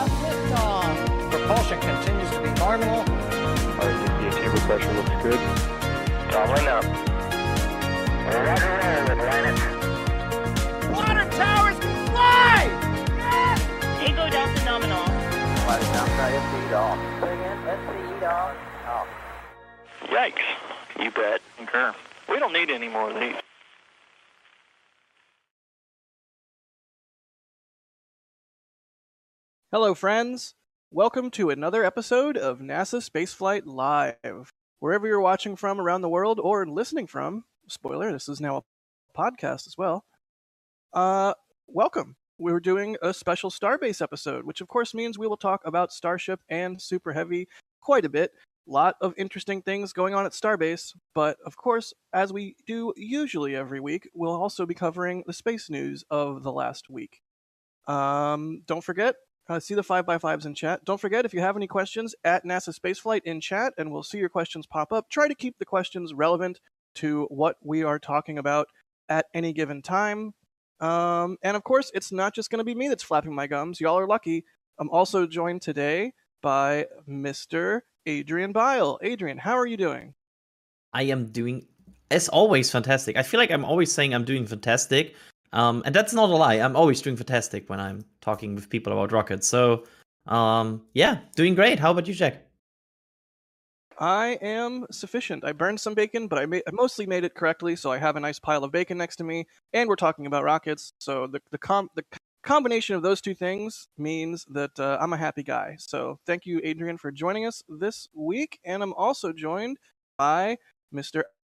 Liftoff. Propulsion continues to be nominal. The chamber pressure looks good. Doubling up. Roger, roger, planet. Water towers can fly! Tango Delta nominal. Flight downside, SCE off. Again, SCE off. Yikes. You bet. Concur. We don't need any more of these. Hello, friends. Welcome to another episode of NASA Spaceflight Live. Wherever you're watching from around the world or listening from, spoiler, this is now a podcast as well. Welcome. We're doing a special Starbase episode, which of course means we will talk about Starship and Super Heavy quite a bit. Lot of interesting things going on at Starbase, but of course, as we do usually every week, we'll also be covering the space news of the last week. Don't forget, see the 5x5s in chat. Don't forget, if you have any questions, at NASA Spaceflight in chat, and we'll see your questions pop up. Try to keep the questions relevant to what we are talking about at any given time. And of course, it's not just going to be me that's flapping my gums. Y'all are lucky. I'm also joined today by Mr. Adrian Bile. Adrian, how are you doing? I am doing, as always, fantastic. I feel like I'm always saying I'm doing fantastic. And that's not a lie. I'm always doing fantastic when I'm talking with people about rockets. So, yeah, doing great. How about you, Jack? I am sufficient. I burned some bacon, but I mostly made it correctly, so I have a nice pile of bacon next to me, and we're talking about rockets, so the combination of those two things means that I'm a happy guy. So thank you, Adrian, for joining us this week, and I'm also joined by Mr.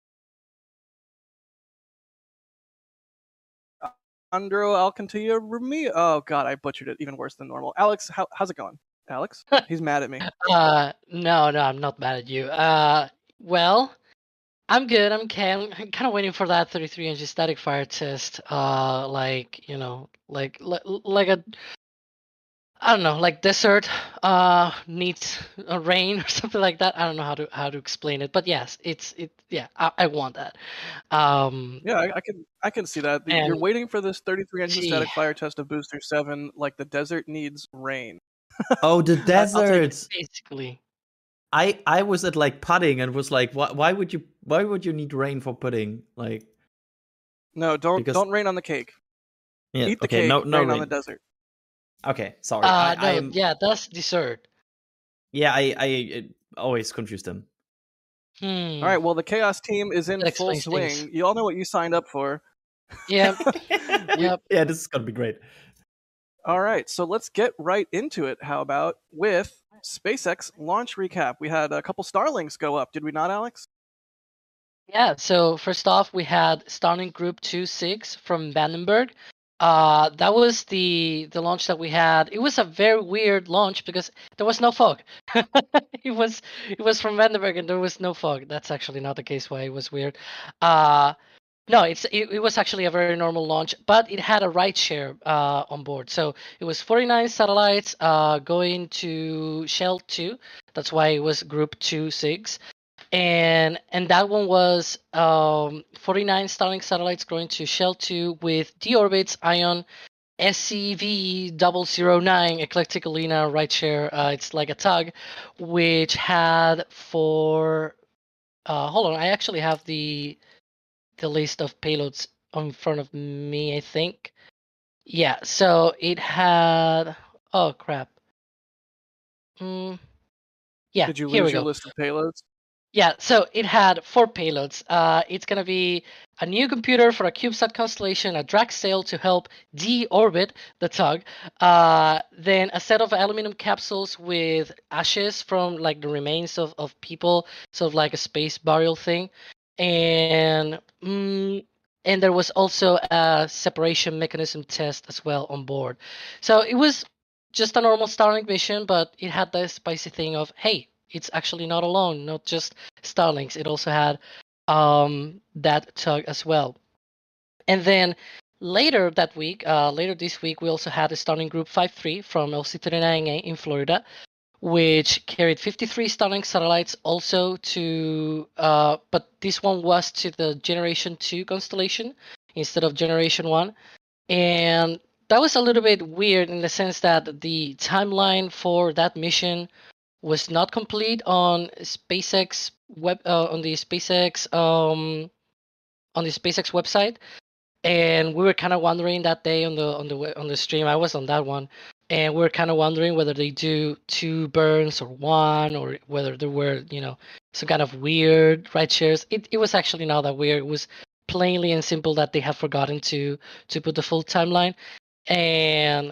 Andro Alcantilla Rumi. Oh God, I butchered it even worse than normal. Alex, how's it going? Alex, he's mad at me. No, I'm not mad at you. Well, I'm good. I'm okay. I'm kind of waiting for that 33 inch static fire test. Like a, I don't know, like desert needs a rain or something like that. I don't know how to explain it, but yes, I want that. Yeah, I can see that. You're waiting for this 33 inch static fire test of Booster 7 like the desert needs rain. Oh, the desert. Basically. I was at like putting and was like, why would you need rain for pudding? Like, no, don't rain on the cake. Yeah, eat the okay, cake. no rain rain on the desert. Okay, sorry. Yeah, that's dessert. Yeah, I always confuse them. All right, well, the Chaos team is in full swing. Things. You all know what you signed up for. Yep. Yep. Yeah, this is gonna be great. All right, so let's get right into it. How about with SpaceX launch recap? We had a couple Starlinks go up, did we not, Alex? Yeah, so first off, we had Starlink Group 26 from Vandenberg. That was the launch that we had. It was a very weird launch because there was no fog. it was from Vandenberg and there was no fog. That's actually not the case why it was weird. No, it was actually a very normal launch, but it had a ride share on board. So it was 49 satellites going to Shell 2. That's why it was Group 26. And that one was 49 Starlink satellites going to Shell 2 with D-Orbit's Ion SCV009 Eclectic Alina ride share. It's like a tug, which had hold on, I actually have the list of payloads in front of me, I think. Yeah, so it had... Oh, crap. Yeah, did you lose your list of payloads? Yeah, so it had 4 payloads. It's going to be a new computer for a CubeSat constellation, a drag sail to help deorbit the tug, then a set of aluminum capsules with ashes from like the remains of people, sort of like a space burial thing. And there was also a separation mechanism test as well on board. So it was just a normal Starlink mission, but it had the spicy thing of, hey, it's actually not alone, not just Starlinks. It also had that tug as well. And then later this week, we also had a Starlink Group 53 from LC-39A in Florida, which carried 53 Starlink satellites also to, but this one was to the Generation 2 constellation instead of Generation 1. And that was a little bit weird in the sense that the timeline for that mission was not complete on SpaceX on the SpaceX website, and we were kind of wondering that day on the stream. I was on that one, and we were kind of wondering whether they do 2 burns or 1, or whether there were some kind of weird ride shares. It was actually not that weird. It was plainly and simple that they have forgotten to put the full timeline, and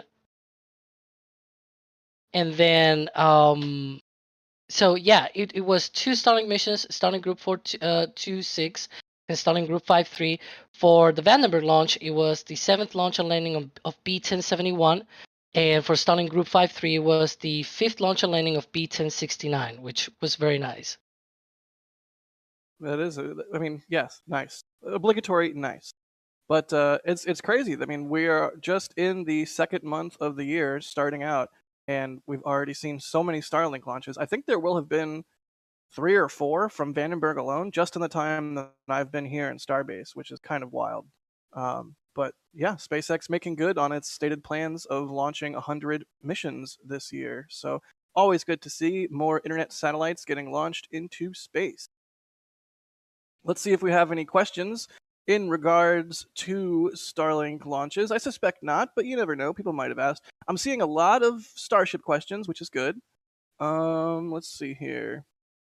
then so yeah, it was 2 Starlink missions, Starlink Group 426 and Starlink Group 53. For the Vandenberg launch, it was the 7th launch and landing of B-1071, and for Starlink Group 53 it was the 5th launch and landing of B-1069, which was very nice. That is, I mean, yes, nice, obligatory, nice. But it's crazy. I mean, we are just in the 2nd month of the year, starting out, and we've already seen so many Starlink launches. I think there will have been 3 or 4 from Vandenberg alone, just in the time that I've been here in Starbase, which is kind of wild. But yeah, SpaceX making good on its stated plans of launching 100 missions this year. So always good to see more internet satellites getting launched into space. Let's see if we have any questions in regards to Starlink launches. I suspect not, but you never know. People might have asked. I'm seeing a lot of Starship questions, which is good. Let's see here.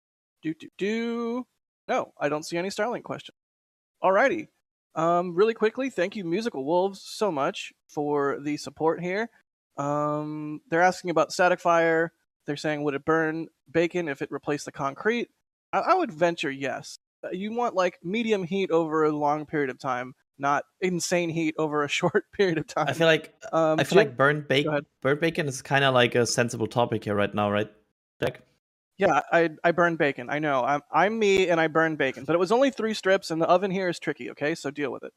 No, I don't see any Starlink questions. Alrighty. Really quickly, thank you, Musical Wolves, so much for the support here. They're asking about static fire. They're saying, would it burn bacon if it replaced the concrete? I would venture yes. You want like medium heat over a long period of time, not insane heat over a short period of time. I feel like burnt bacon is kind of like a sensible topic here right now, right, Jack? Yeah, I burn bacon. I know. I'm me, and I burn bacon. But it was only 3 strips, and the oven here is tricky, okay? So deal with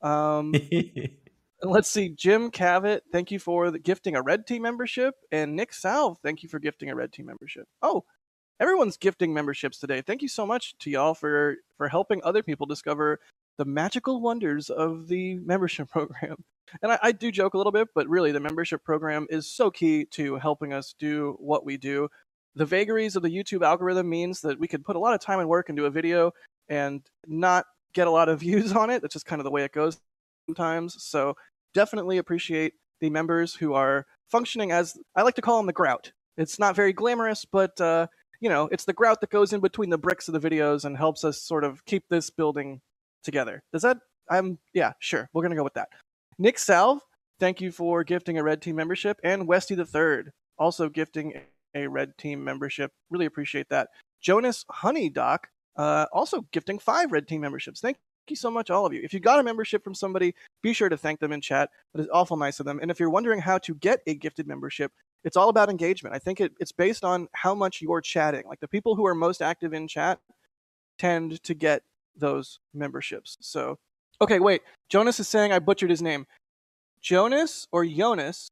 it. Let's see. Jim Cavett, thank you for gifting a Red Team membership. And Nick Salve, thank you for gifting a Red Team membership. Oh, everyone's gifting memberships today. Thank you so much to y'all for helping other people discover the magical wonders of the membership program. And I do joke a little bit, but really the membership program is so key to helping us do what we do. The vagaries of the YouTube algorithm means that we could put a lot of time and work into a video and not get a lot of views on it. That's just kind of the way it goes sometimes. So definitely appreciate the members who are functioning as, I like to call them the grout. It's not very glamorous, but it's the grout that goes in between the bricks of the videos and helps us sort of keep this building together. Yeah, sure. We're going to go with that. Nick Salve, thank you for gifting a Red Team membership. And Westy the Third, also gifting a Red Team membership. Really appreciate that. Jonas Honeydock, also gifting 5 Red Team memberships. Thank you so much, all of you. If you got a membership from somebody, be sure to thank them in chat. That is awful nice of them. And if you're wondering how to get a gifted membership, it's all about engagement. I think it's based on how much you're chatting. Like the people who are most active in chat tend to get those memberships. So, okay, wait. Jonas is saying I butchered his name. Jonas or Jonas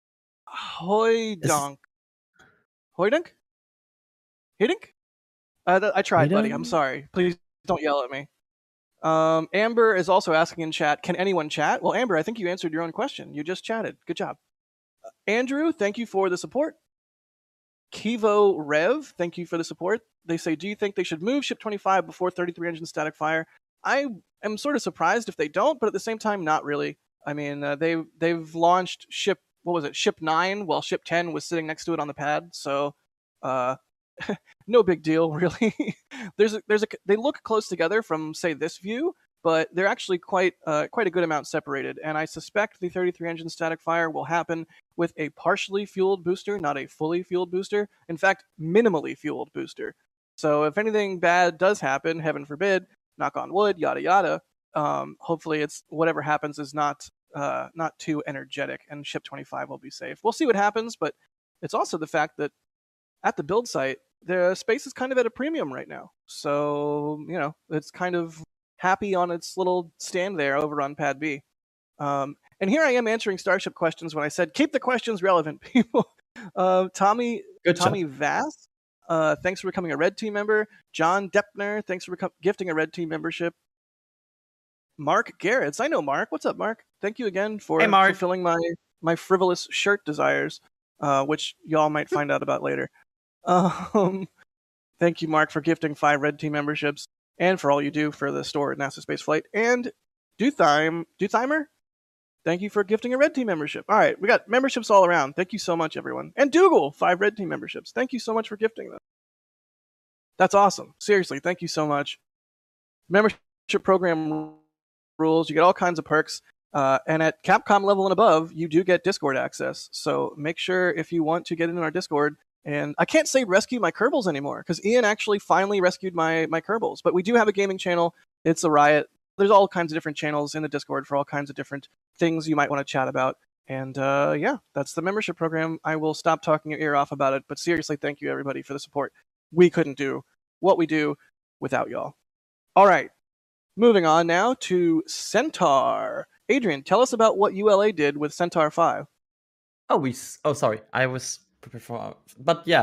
Hoydonk. Hoydink? Hidink? I tried, buddy. I'm sorry. Please don't yell at me. Amber is also asking in chat, can anyone chat? Well, Amber, I think you answered your own question. You just chatted. Good job. Andrew, thank you for the support. Kivo Rev, thank you for the support. They say, do you think they should move Ship 25 before 33 engine static fire? I am sort of surprised if they don't, but at the same time, not really. I mean, they've launched Ship 9 while Ship 10 was sitting next to it on the pad, so no big deal, really. They look close together from, say, this view, but they're actually quite a good amount separated, and I suspect the 33 engine static fire will happen with a partially fueled booster, not a fully fueled booster. In fact, minimally fueled booster. So if anything bad does happen, heaven forbid, knock on wood, yada yada, hopefully it's whatever happens is not too energetic, and Ship 25 will be safe. We'll see what happens, but it's also the fact that at the build site, the space is kind of at a premium right now. So, it's kind of happy on its little stand there over on Pad B. And here I am answering Starship questions when I said, keep the questions relevant, people. Tommy Vass, thanks for becoming a Red Team member. John Deppner, thanks for gifting a Red Team membership. Mark Garretts, I know Mark. What's up, Mark? thank you again for Hey, Mark. fulfilling my frivolous shirt desires, which y'all might find out about later. Thank you, Mark, for gifting 5 Red Team memberships and for all you do for the store at NASA Spaceflight. And Duthimer, thank you for gifting a Red Team membership. All right, we got memberships all around. Thank you so much, everyone. And Dougal, 5 Red Team memberships. Thank you so much for gifting them. That's awesome. Seriously, thank you so much. Membership program rules. You get all kinds of perks. And at Capcom level and above, you do get Discord access. So make sure if you want to get in our Discord, and I can't say rescue my Kerbals anymore, because Ian actually finally rescued my Kerbals. But we do have a gaming channel. It's a Riot. There's all kinds of different channels in the Discord for all kinds of different things you might want to chat about. And yeah, that's the membership program. I will stop talking your ear off about it. But seriously, thank you, everybody, for the support. We couldn't do what we do without y'all. All right. Moving on now to Centaur. Adrian, tell us about what ULA did with Centaur 5. Oh, sorry. I was prepared for... But yeah.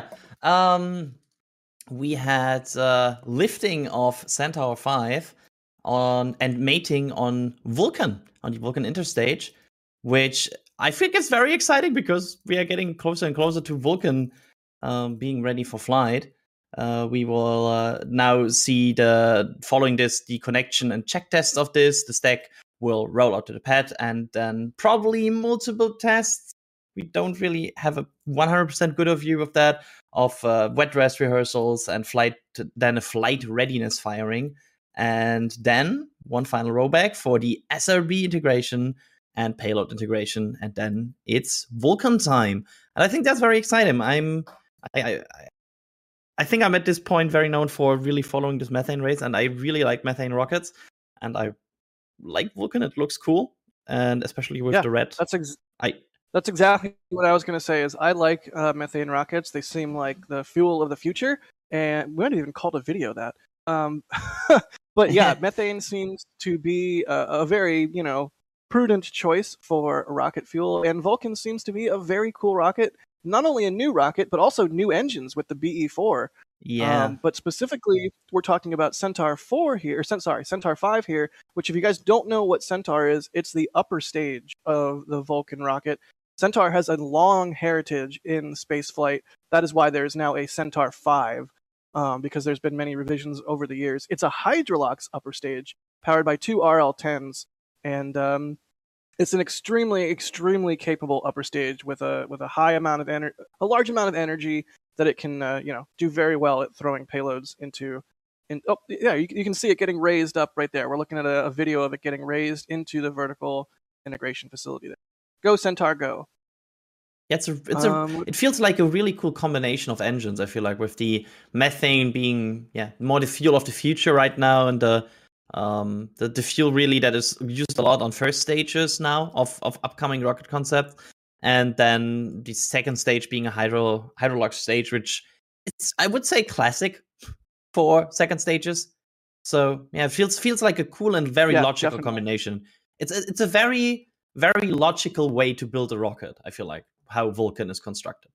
We had lifting of Centaur 5 and mating on Vulcan, on the Vulcan interstage, which I think is very exciting because we are getting closer and closer to Vulcan being ready for flight. We will now see following this, the connection and check tests of this. The stack will roll out to the pad, and then probably multiple tests. We don't really have a 100% good view of that, of wet dress rehearsals and then a flight readiness firing. And then one final rollback for the SRB integration and payload integration. And then it's Vulcan time. And I think that's very exciting. I think I'm at this point very known for really following this methane race, and I really like methane rockets, and I like Vulcan. It looks cool, and especially with the red. That's exactly what I was going to say. Is I like methane rockets. They seem like the fuel of the future, and we might have even called a video that. But yeah, methane seems to be a very prudent choice for rocket fuel, and Vulcan seems to be a very cool rocket. Not only a new rocket, but also new engines with the BE4. Yeah. But specifically, we're talking about Centaur 4 here, Centaur 5 here, which if you guys don't know what Centaur is, it's the upper stage of the Vulcan rocket. Centaur has a long heritage in spaceflight. That is why there's now a Centaur 5, because there's been many revisions over the years. It's a Hydrolox upper stage, powered by 2 RL-10s, and it's an extremely, extremely capable upper stage with a high amount of a large amount of energy that it can do very well at throwing payloads into. You can see it getting raised up right there. We're looking at a video of it getting raised into the vertical integration facility there. Go Centaur, go! Yeah, it feels like a really cool combination of engines. I feel like with the methane being more the fuel of the future right now, and the fuel really that is used a lot on first stages now of upcoming rocket concepts, and then the second stage being a Hydrolox stage, which it's, I would say, classic for second stages. So yeah, it feels like a cool and very logical definitely. combination. It's a very, very logical way to build a rocket. I feel like how Vulcan is constructed.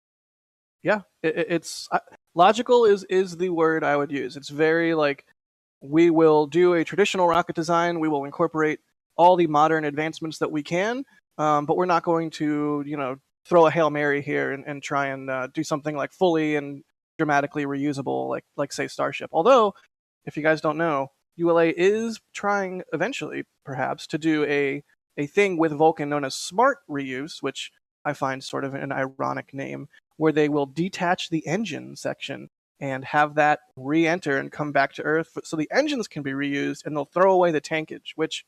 Yeah, it's logical is the word I would use. It's very like, we will do a traditional rocket design. We will incorporate all the modern advancements that we can, but we're not going to, throw a Hail Mary here and try and do something like fully and dramatically reusable, like say Starship. Although, if you guys don't know, ULA is trying eventually, perhaps, to do a thing with Vulcan known as smart reuse, which I find sort of an ironic name, where they will detach the engine section and have that re-enter and come back to Earth, so the engines can be reused, and they'll throw away the tankage, which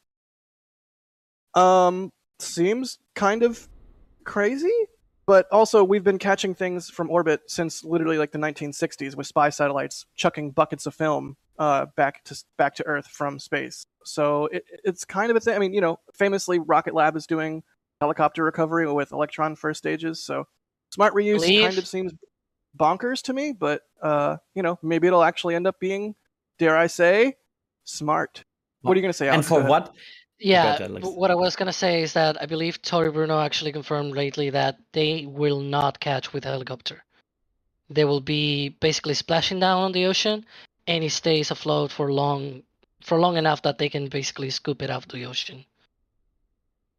seems kind of crazy. But also, we've been catching things from orbit since literally like the 1960s, with spy satellites chucking buckets of film back to Earth from space. So it's kind of a thing. I mean, famously, Rocket Lab is doing helicopter recovery with Electron first stages. So smart reuse kind of seems bonkers to me, but maybe it'll actually end up being, dare I say, smart. What are you going to say, Alex? And for what? Yeah, what I was going to say is that I believe Tory Bruno actually confirmed lately that they will not catch with a helicopter. They will be basically splashing down on the ocean, and it stays afloat for long enough that they can basically scoop it out of the ocean.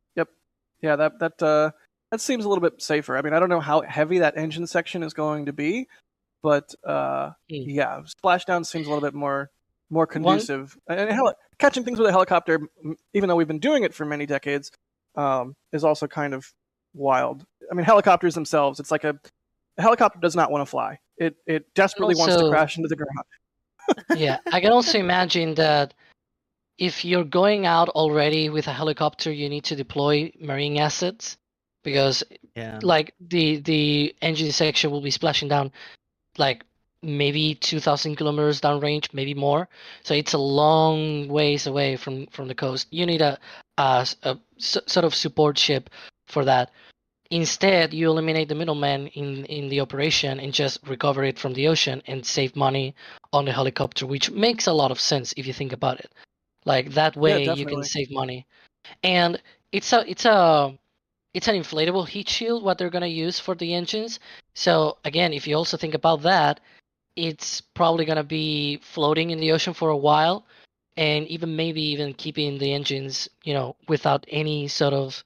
Yeah, that seems a little bit safer. I mean, I don't know how heavy that engine section is going to be, but yeah, splashdown seems a little bit more conducive. And catching things with a helicopter, even though we've been doing it for many decades, is also kind of wild. I mean, helicopters themselves, it's like a helicopter does not want to fly. It desperately wants to crash into the ground. Yeah, I can also imagine that if you're going out already with a helicopter, you need to deploy marine assets because like the engine section will be splashing down like maybe 2,000 kilometers downrange, maybe more. So it's a long ways away from the coast. You need a sort of support ship for that. Instead, you eliminate the middleman in the operation and just recover it from the ocean and save money on the helicopter, which makes a lot of sense if you think about it. Like that way, you can save money, and it's an inflatable heat shield what they're gonna use for the engines. So again, if you also think about that, it's probably gonna be floating in the ocean for a while, and maybe even keeping the engines, without any sort of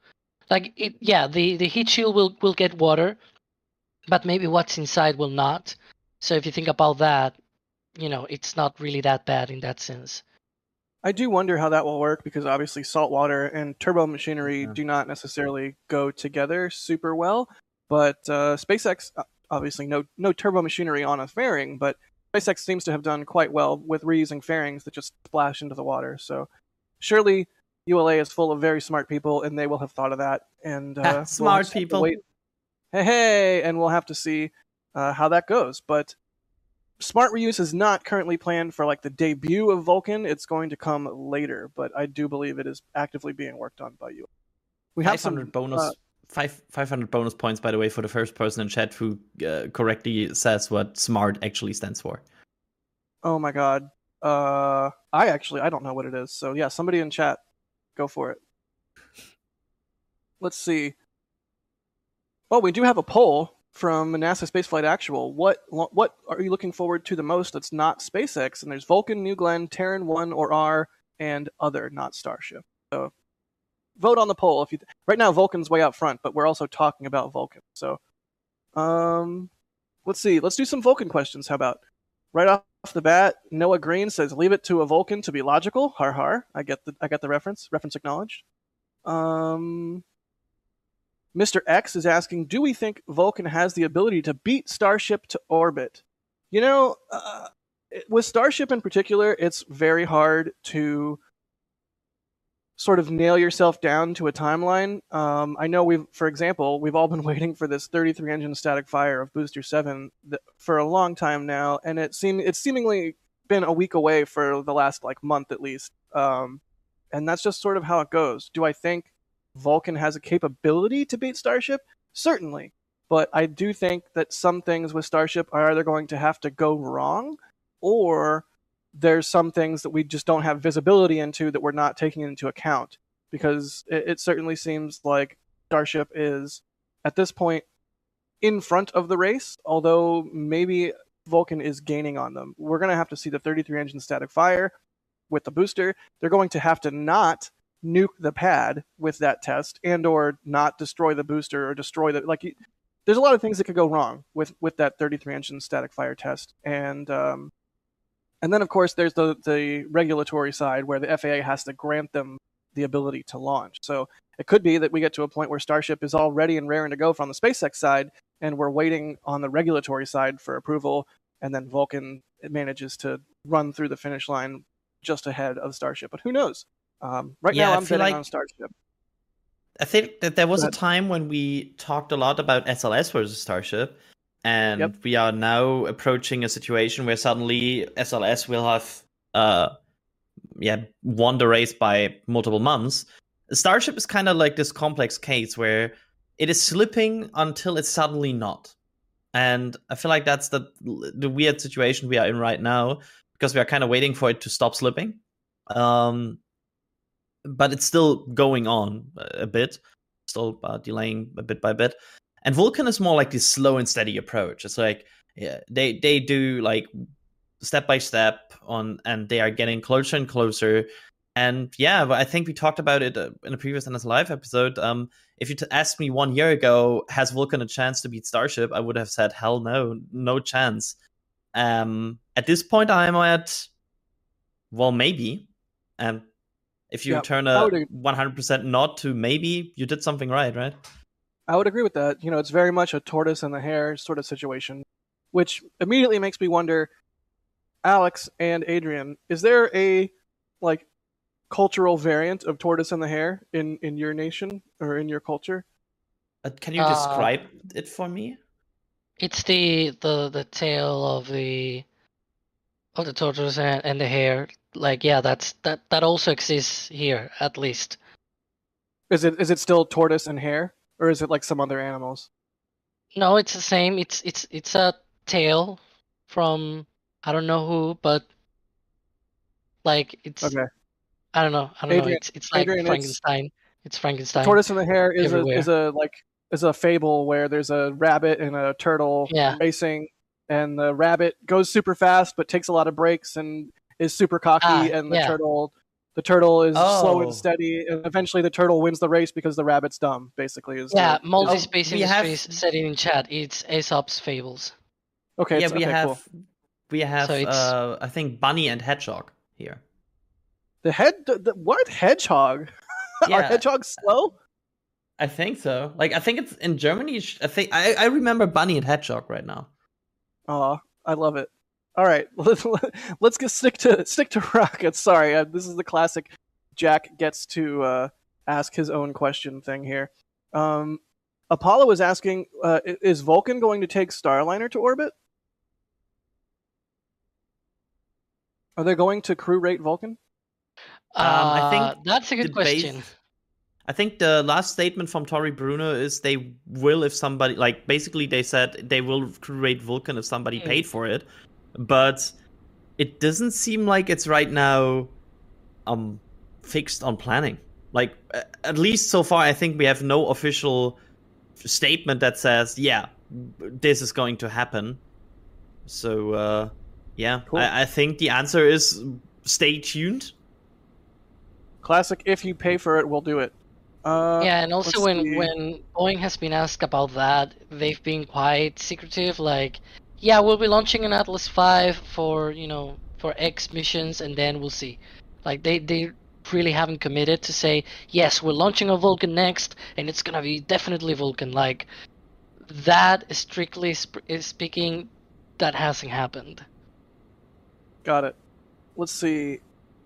the heat shield will get water, but maybe what's inside will not. So if you think about that, it's not really that bad in that sense. I do wonder how that will work because obviously saltwater and turbo machinery do not necessarily go together super well. But SpaceX, obviously no turbo machinery on a fairing, but SpaceX seems to have done quite well with reusing fairings that just splash into the water. So surely ULA is full of very smart people, and they will have thought of that. And smart people. Hey, and we'll have to see how that goes. But smart reuse is not currently planned for like the debut of Vulcan. It's going to come later, but I do believe it is actively being worked on by ULA. We have 500 bonus points, by the way, for the first person in chat who correctly says what SMART actually stands for. Oh my god. I don't know what it is. So yeah, somebody in chat, go for it. Let's see. Oh, we do have a poll from NASA Spaceflight Actual. What are you looking forward to the most that's not SpaceX? And there's Vulcan, New Glenn, Terran 1 or R, and other, not Starship. So vote on the poll. Right now Vulcan's way out front, but we're also talking about Vulcan. So let's see. Let's do some Vulcan questions. How about right off the bat? Noah Green says, "Leave it to a Vulcan to be logical." Har har. I get the reference. Reference acknowledged. Mr. X is asking, do we think Vulcan has the ability to beat Starship to orbit? With Starship in particular, it's very hard to sort of nail yourself down to a timeline. I know for example, we've all been waiting for this 33 engine static fire of Booster 7 for a long time now, and it's seemingly been a week away for the last month at least. And that's just sort of how it goes. Do I think Vulcan has a capability to beat Starship? Certainly. But I do think that some things with Starship are either going to have to go wrong, or there's some things that we just don't have visibility into that we're not taking into account. Because it certainly seems like Starship is, at this point, in front of the race, although maybe Vulcan is gaining on them. We're going to have to see the 33 engine static fire with the booster. They're going to have to not nuke the pad with that test, and or not destroy the booster or destroy there's a lot of things that could go wrong with that 33 engine static fire test, and then of course there's the regulatory side where the FAA has to grant them the ability to launch. So it could be that we get to a point where Starship is all ready and raring to go from the SpaceX side, and we're waiting on the regulatory side for approval, and then Vulcan manages to run through the finish line just ahead of Starship. But who knows? Right now, I'm betting on Starship. I think that there was a time when we talked a lot about SLS versus Starship, and we are now approaching a situation where suddenly SLS will have won the race by multiple months. Starship is kind of like this complex case where it is slipping until it's suddenly not. And I feel like that's the weird situation we are in right now, because we are kind of waiting for it to stop slipping. But it's still going on a bit, still delaying a bit by bit. And Vulcan is more like this slow and steady approach. It's like they do like step by step on, and they are getting closer and closer. And yeah, but I think we talked about it in a previous NS Live episode. If you asked me 1 year ago, has Vulcan a chance to beat Starship? I would have said, hell no, no chance. At this point, I'm at, well, maybe. If you turn a 100% nod to maybe, you did something right? I would agree with that. You know, it's very much a tortoise and the hare sort of situation, which immediately makes me wonder, Alex and Adrian, is there a like cultural variant of tortoise and the hare in your nation or in your culture? Can you describe it for me? It's the tail of the tortoise and the hare. Like, yeah, that also exists here, at least. Is it still tortoise and hare, or is it like some other animals? No, it's the same. It's a tail from I don't know who, but like it's okay. I don't know. It's like Adrian, Frankenstein. It's Frankenstein. Tortoise and the hare is everywhere. a fable where there's a rabbit and a turtle racing, and the rabbit goes super fast but takes a lot of breaks and is super cocky, and the turtle is slow and steady, and eventually the turtle wins the race because the rabbit's dumb. Basically, is Multi-Space Industries said it in chat. It's Aesop's Fables. Okay, yeah, cool. We have I think Bunny and Hedgehog here. What hedgehog? Yeah. Are hedgehogs slow? I think so. Like, I think it's in Germany. I remember Bunny and Hedgehog right now. Oh, I love it. All right, let's stick to rockets. Sorry, this is the classic Jack gets to ask his own question thing here. Apollo is asking, is Vulcan going to take Starliner to orbit? Are they going to crew rate Vulcan? I think that's a good question. I think the last statement from Tori Bruno is they will if somebody, like, basically they said they will crew rate Vulcan if somebody paid for it. But it doesn't seem like it's right now fixed on planning. Like, at least so far, I think we have no official statement that says, yeah, this is going to happen. So, yeah, cool. I think the answer is stay tuned. Classic, if you pay for it, we'll do it. And also when Boeing has been asked about that, they've been quite secretive, like, yeah, we'll be launching an Atlas V for X missions, and then we'll see. Like, they really haven't committed to say, yes, we're launching a Vulcan next, and it's gonna be definitely Vulcan. Like, that, strictly speaking, that hasn't happened. Got it. Let's see.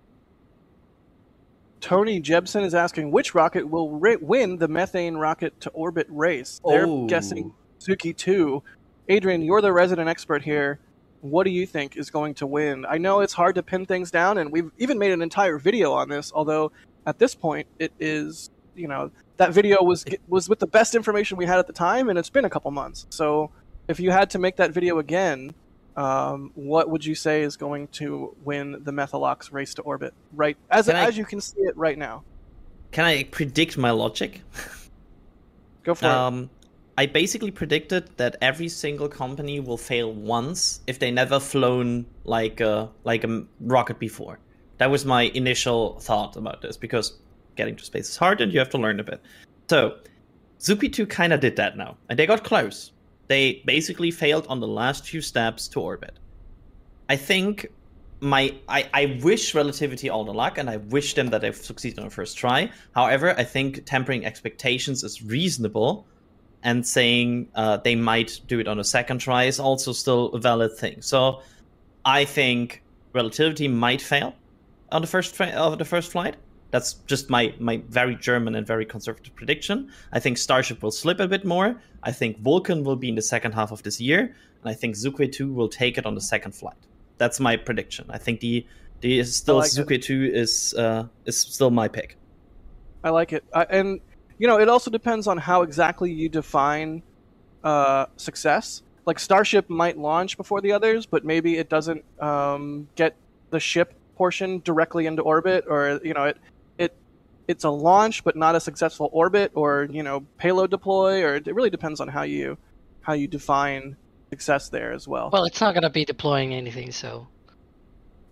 Tony Jebson is asking, which rocket will win the methane rocket to orbit race? They're guessing Suki 2. Adrian, you're the resident expert here. What do you think is going to win? I know it's hard to pin things down, and we've even made an entire video on this, although at this point it is, that video was with the best information we had at the time, and it's been a couple months. So if you had to make that video again, what would you say is going to win the Methalox race to orbit, right as you can see it right now? Can I predict my logic? Go for it. I basically predicted that every single company will fail once if they never flown like a rocket before. That was my initial thought about this, because getting to space is hard and you have to learn a bit. So Zupi 2 kind of did that now, and they got close. They basically failed on the last few steps to orbit. I think I wish Relativity all the luck, and I wish them that they succeed on the first try. However, I think tempering expectations is reasonable, and saying they might do it on a second try is also still a valid thing. So I think Relativity might fail on the first flight. That's just my very German and very conservative prediction. I think Starship will slip a bit more. I think Vulcan will be in the second half of this year, and I think Sukhoi 2 will take it on the second flight. That's my prediction. I think Sukhoi 2 is still my pick. I like it, and it also depends on how exactly you define success. Like, Starship might launch before the others, but maybe it doesn't get the ship portion directly into orbit, or it's a launch but not a successful orbit, or payload deploy, or it really depends on how you define success there as well. Well, it's not going to be deploying anything, so.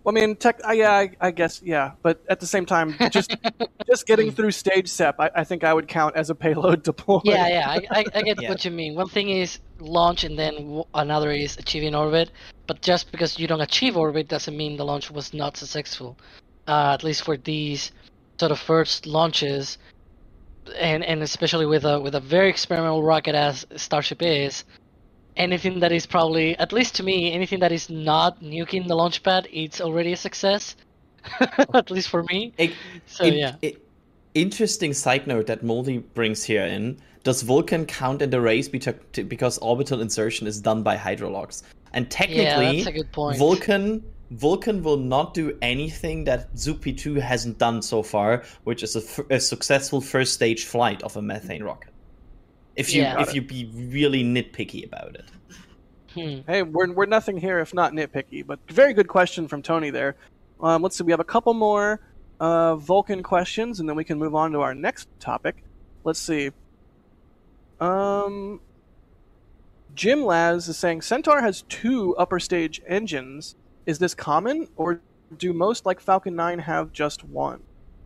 I mean, I guess, yeah. But at the same time, just getting through stage SEP, I think I would count as a payload deploy. Yeah, I get Yeah. what you mean. One thing is launch, and then another is achieving orbit. But just because you don't achieve orbit doesn't mean the launch was not successful. At least for these sort of first launches, and especially with a very experimental rocket as Starship is, anything that is probably, at least to me, anything that is not nuking the launch pad, it's already a success. At least for me. So yeah. Interesting side note that Moldy brings here in. Does Vulcan count in the race because orbital insertion is done by hydrologs? And technically, Yeah, that's a good point. Vulcan will not do anything that ZuP2 hasn't done so far, which is a successful first stage flight of a methane rocket. If you be really nitpicky about it. Hey, we're nothing here if not nitpicky, but very good question from Tony there. Let's see, we have a couple more Vulcan questions, and then we can move on to our next topic. Let's see. Jim Laz is saying, Centaur has 2 upper stage engines. Is this common, or do most like Falcon 9 have just 1?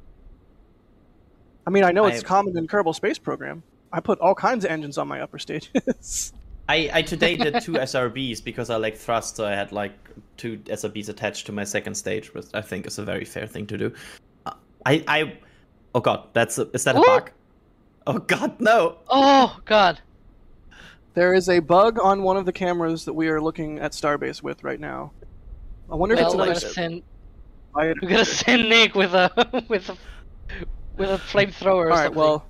I mean, I know it's common in Kerbal Space Program. I put all kinds of engines on my upper stages. I today did 2 SRBs because I like thrust, so I had like 2 SRBs attached to my second stage, which I think is a very fair thing to do. Oh god, is that a bug? Oh god, no! Oh god. There is a bug on one of the cameras that we are looking at Starbase with right now. I wonder if it's Well, another. we gotta send Nick with a flamethrower. All right. Well,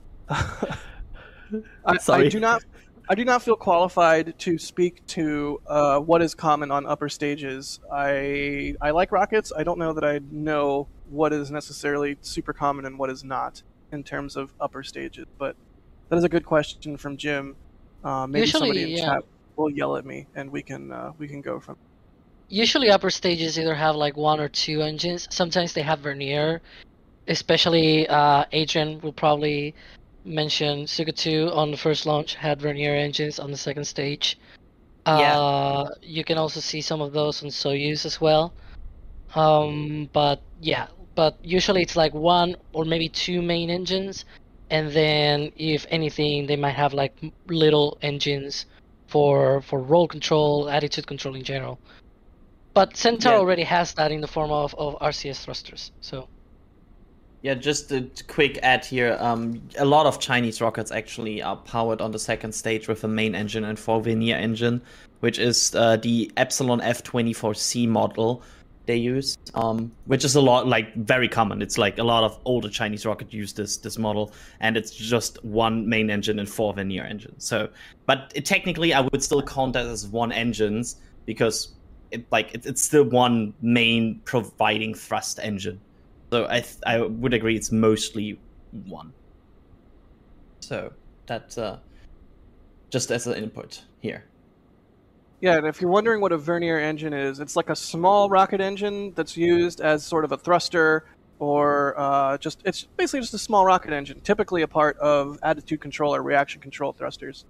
Sorry. I do not feel qualified to speak to what is common on upper stages. I like rockets. I don't know that I know what is necessarily super common and what is not in terms of upper stages. But that is a good question from Jim. Maybe Usually, somebody in chat will yell at me, and we can go from. Usually, upper stages either have like 1 or 2 engines. Sometimes they have vernier. Especially Adrian will probably mention Suga 2 on the first launch had vernier engines on the second stage. You can also see some of those on Soyuz as well. But usually it's like 1 or maybe 2 main engines, and then if anything, they might have like little engines for roll control, attitude control in general. But Centaur already has that in the form of RCS thrusters. So. Yeah, just a quick add here. A lot of Chinese rockets actually are powered on the second stage with a main engine and 4 vernier engine, which is the Epsilon F24C model they use, which is a lot like very common. It's like a lot of older Chinese rockets use this model, and it's just 1 main engine and 4 vernier engines. So, but technically, I would still count that as 1 engines because it's still 1 main providing thrust engine. So I would agree it's mostly 1. So that's just as an input here. Yeah, and if you're wondering what a vernier engine is, it's like a small rocket engine that's used as sort of a thruster, or it's basically just a small rocket engine, typically a part of attitude control or reaction control thrusters.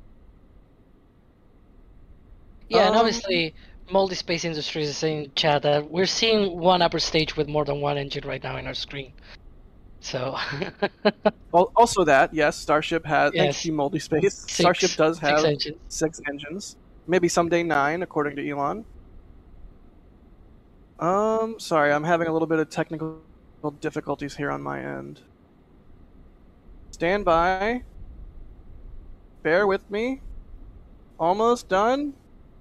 Yeah, and obviously, Moldy Space Industries is saying in chat that we're seeing 1 upper stage with more than 1 engine right now in our screen. So. Also that, yes, Starship has. Yes. Thank you, Moldy Space. Starship does have 6 engines. Maybe someday 9, according to Elon. Sorry, I'm having a little bit of technical difficulties here on my end. Stand by. Bear with me. Almost done.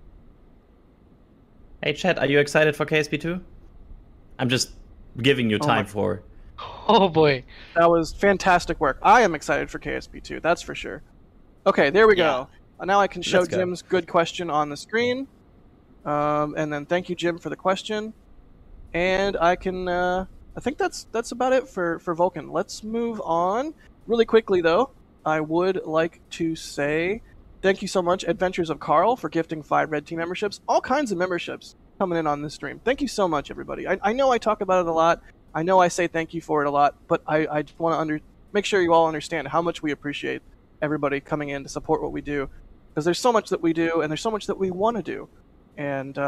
Hey, chat, are you excited for KSP2? I'm just giving you time for. Oh boy. That was fantastic work. I am excited for KSP2, that's for sure. Okay, there we go. Now I can show Jim's good question on the screen. And then thank you, Jim, for the question. And I can, I think that's about it for Vulcan. Let's move on. Really quickly, though, I would like to say thank you so much, Adventures of Carl, for gifting 5 Red Team memberships. All kinds of memberships coming in on this stream. Thank you so much, everybody. I know I talk about it a lot. I know I say thank you for it a lot, but I just want to make sure you all understand how much we appreciate everybody coming in to support what we do. Because there's so much that we do, and there's so much that we want to do. And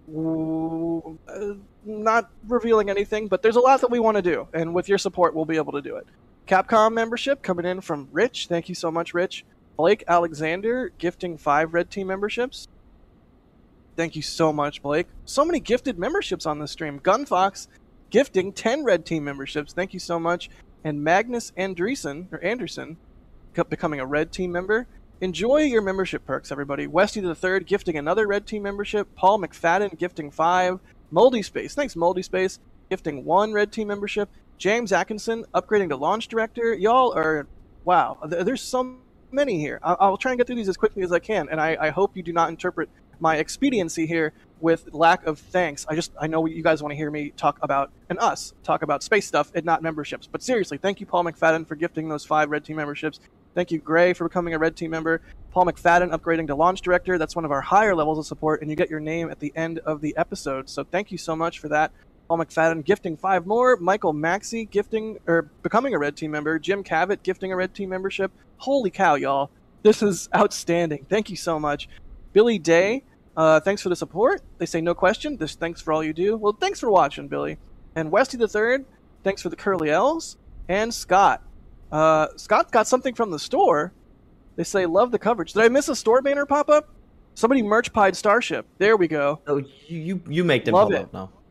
not revealing anything, but there's a lot that we want to do, and with your support, we'll be able to do it. Capcom membership coming in from Rich. Thank you so much, Rich. Blake Alexander gifting 5 Red Team memberships. Thank you so much, Blake. So many gifted memberships on this stream. Gunfox gifting 10 Red Team memberships. Thank you so much. And Magnus Anderson becoming a Red Team member. Enjoy your membership perks, everybody. Westy the Third gifting another Red Team membership. Paul McFadden gifting 5. Moldy Space, thanks Moldy Space, gifting 1 Red Team membership. James Atkinson upgrading to Launch Director. Y'all are, wow, there's so many here. I'll try and get through these as quickly as I can, and I hope you do not interpret my expediency here with lack of thanks. I know you guys want to hear me talk about, and us, talk about space stuff and not memberships. But seriously, thank you, Paul McFadden, for gifting those 5 Red Team memberships. Thank you, Gray, for becoming a Red Team member. Paul McFadden upgrading to Launch Director. That's one of our higher levels of support, and you get your name at the end of the episode. So thank you so much for that. Paul McFadden gifting 5 more. Michael Maxey becoming a Red Team member. Jim Cavett gifting a Red Team membership. Holy cow, y'all. This is outstanding. Thank you so much. Billy Day, thanks for the support. They say no question. Thanks for all you do. Well, thanks for watching, Billy. And Westy the Third, thanks for the curly L's. And Scott. Scott got something from the store. They say, love the coverage. Did I miss a store banner pop up? Somebody merch pied Starship. There we go. Oh, you make them Love pop it. up now.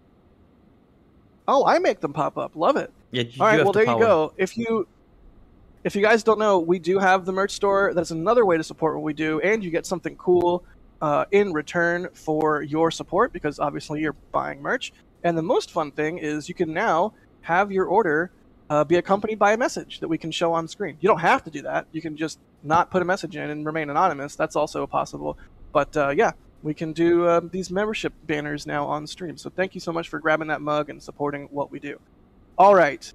Oh, I make them pop up. Love it. Yeah, All right, have well, the there power. you go. If you guys don't know, we do have the merch store. That's another way to support what we do, and you get something cool in return for your support, because obviously you're buying merch. And the most fun thing is you can now have your order be accompanied by a message that we can show on screen. You don't have to do that. You can just not put a message in and remain anonymous. That's also possible. But yeah, we can do these membership banners now on stream. So thank you so much for grabbing that mug and supporting what we do. All right.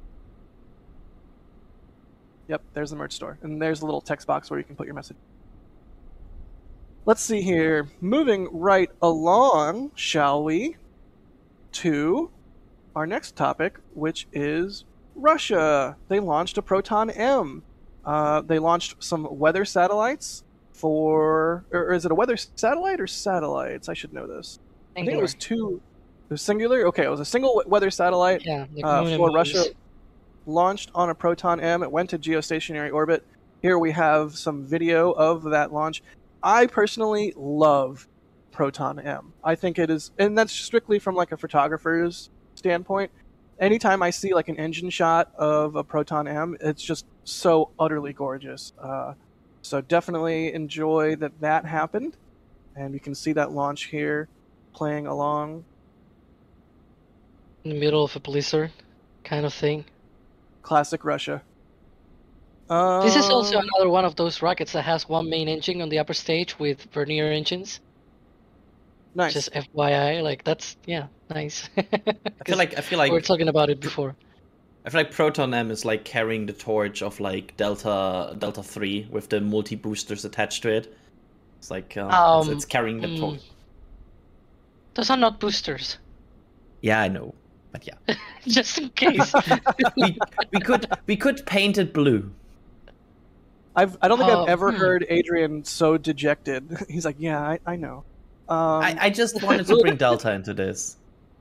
Yep, there's the merch store. And there's a little text box where you can put your message. Let's see here. Moving right along, shall we, to our next topic, which is Russia. They launched a Proton M. They launched some weather satellites or is it a weather satellite or satellites? I should know this. I think it was 2. It was singular? Okay, it was a single weather satellite for Russia. Launched on a Proton M. It went to geostationary orbit. Here we have some video of that launch. I personally love Proton M. I think it is, and that's strictly from like a photographer's standpoint. Anytime I see like an engine shot of a Proton M, it's just so utterly gorgeous. So definitely enjoy that happened. And you can see that launch here playing along. In the middle of a blizzard kind of thing. Classic Russia. This is also another one of those rockets that has one main engine on the upper stage with Vernier engines. Nice. Just FYI, like that's nice. I feel like we were talking about it before. I feel like Proton M is like carrying the torch of like Delta 3 with the multi boosters attached to it. It's like it's carrying the torch. Those are not boosters. Yeah, I know, but yeah. Just in case. we could paint it blue. I don't think I've ever heard Adrian so dejected. He's like, yeah, I know. I just wanted to bring Delta into this.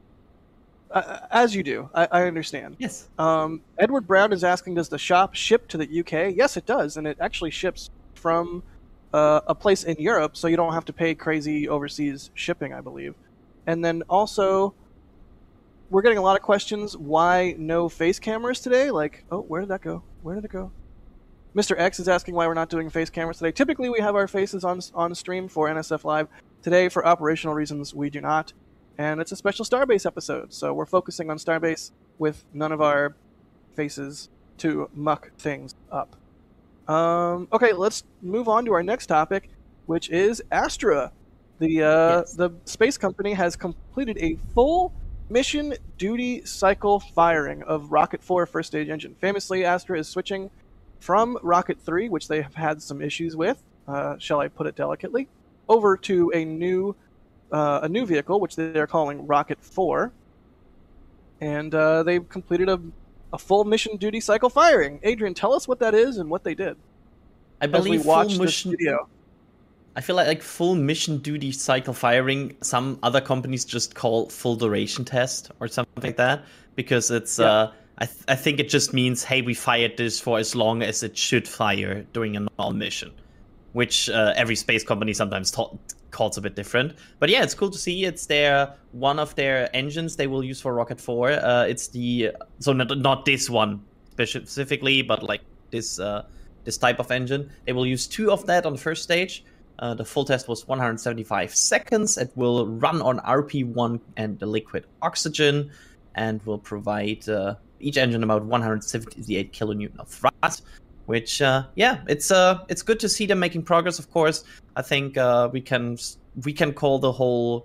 As you do. I understand. Yes. Edward Brown is asking, does the shop ship to the UK? Yes, it does, and it actually ships from a place in Europe, so you don't have to pay crazy overseas shipping, I believe. And then also, we're getting a lot of questions, why no face cameras today? Like, oh, where did that go? Where did it go? Mr. X is asking why we're not doing face cameras today. Typically, we have our faces on stream for NSF Live. Today, for operational reasons, we do not. And it's a special Starbase episode, so we're focusing on Starbase with none of our faces to muck things up. Okay, let's move on to our next topic, which is Astra. The space company has completed a full mission duty cycle firing of Rocket 4 first stage engine. Famously, Astra is switching from Rocket 3, which they have had some issues with, shall I put it delicately, over to a new vehicle, which they're calling Rocket 4. And they've completed a full mission duty cycle firing. Adrian, tell us what that is and what they did. I believe as we watched this video. I feel like full mission duty cycle firing, some other companies just call full duration test or something like that, because it's I think it just means, hey, we fired this for as long as it should fire during a normal mission, which every space company sometimes calls a bit different. But yeah, it's cool to see. It's one of their engines they will use for Rocket 4. It's not this one specifically, but like this type of engine. They will use 2 of that on the first stage. The full test was 175 seconds. It will run on RP1 and the liquid oxygen, and will provide each engine about 178 kilonewton of thrust. Which, it's good to see them making progress. Of course, I think we can call the whole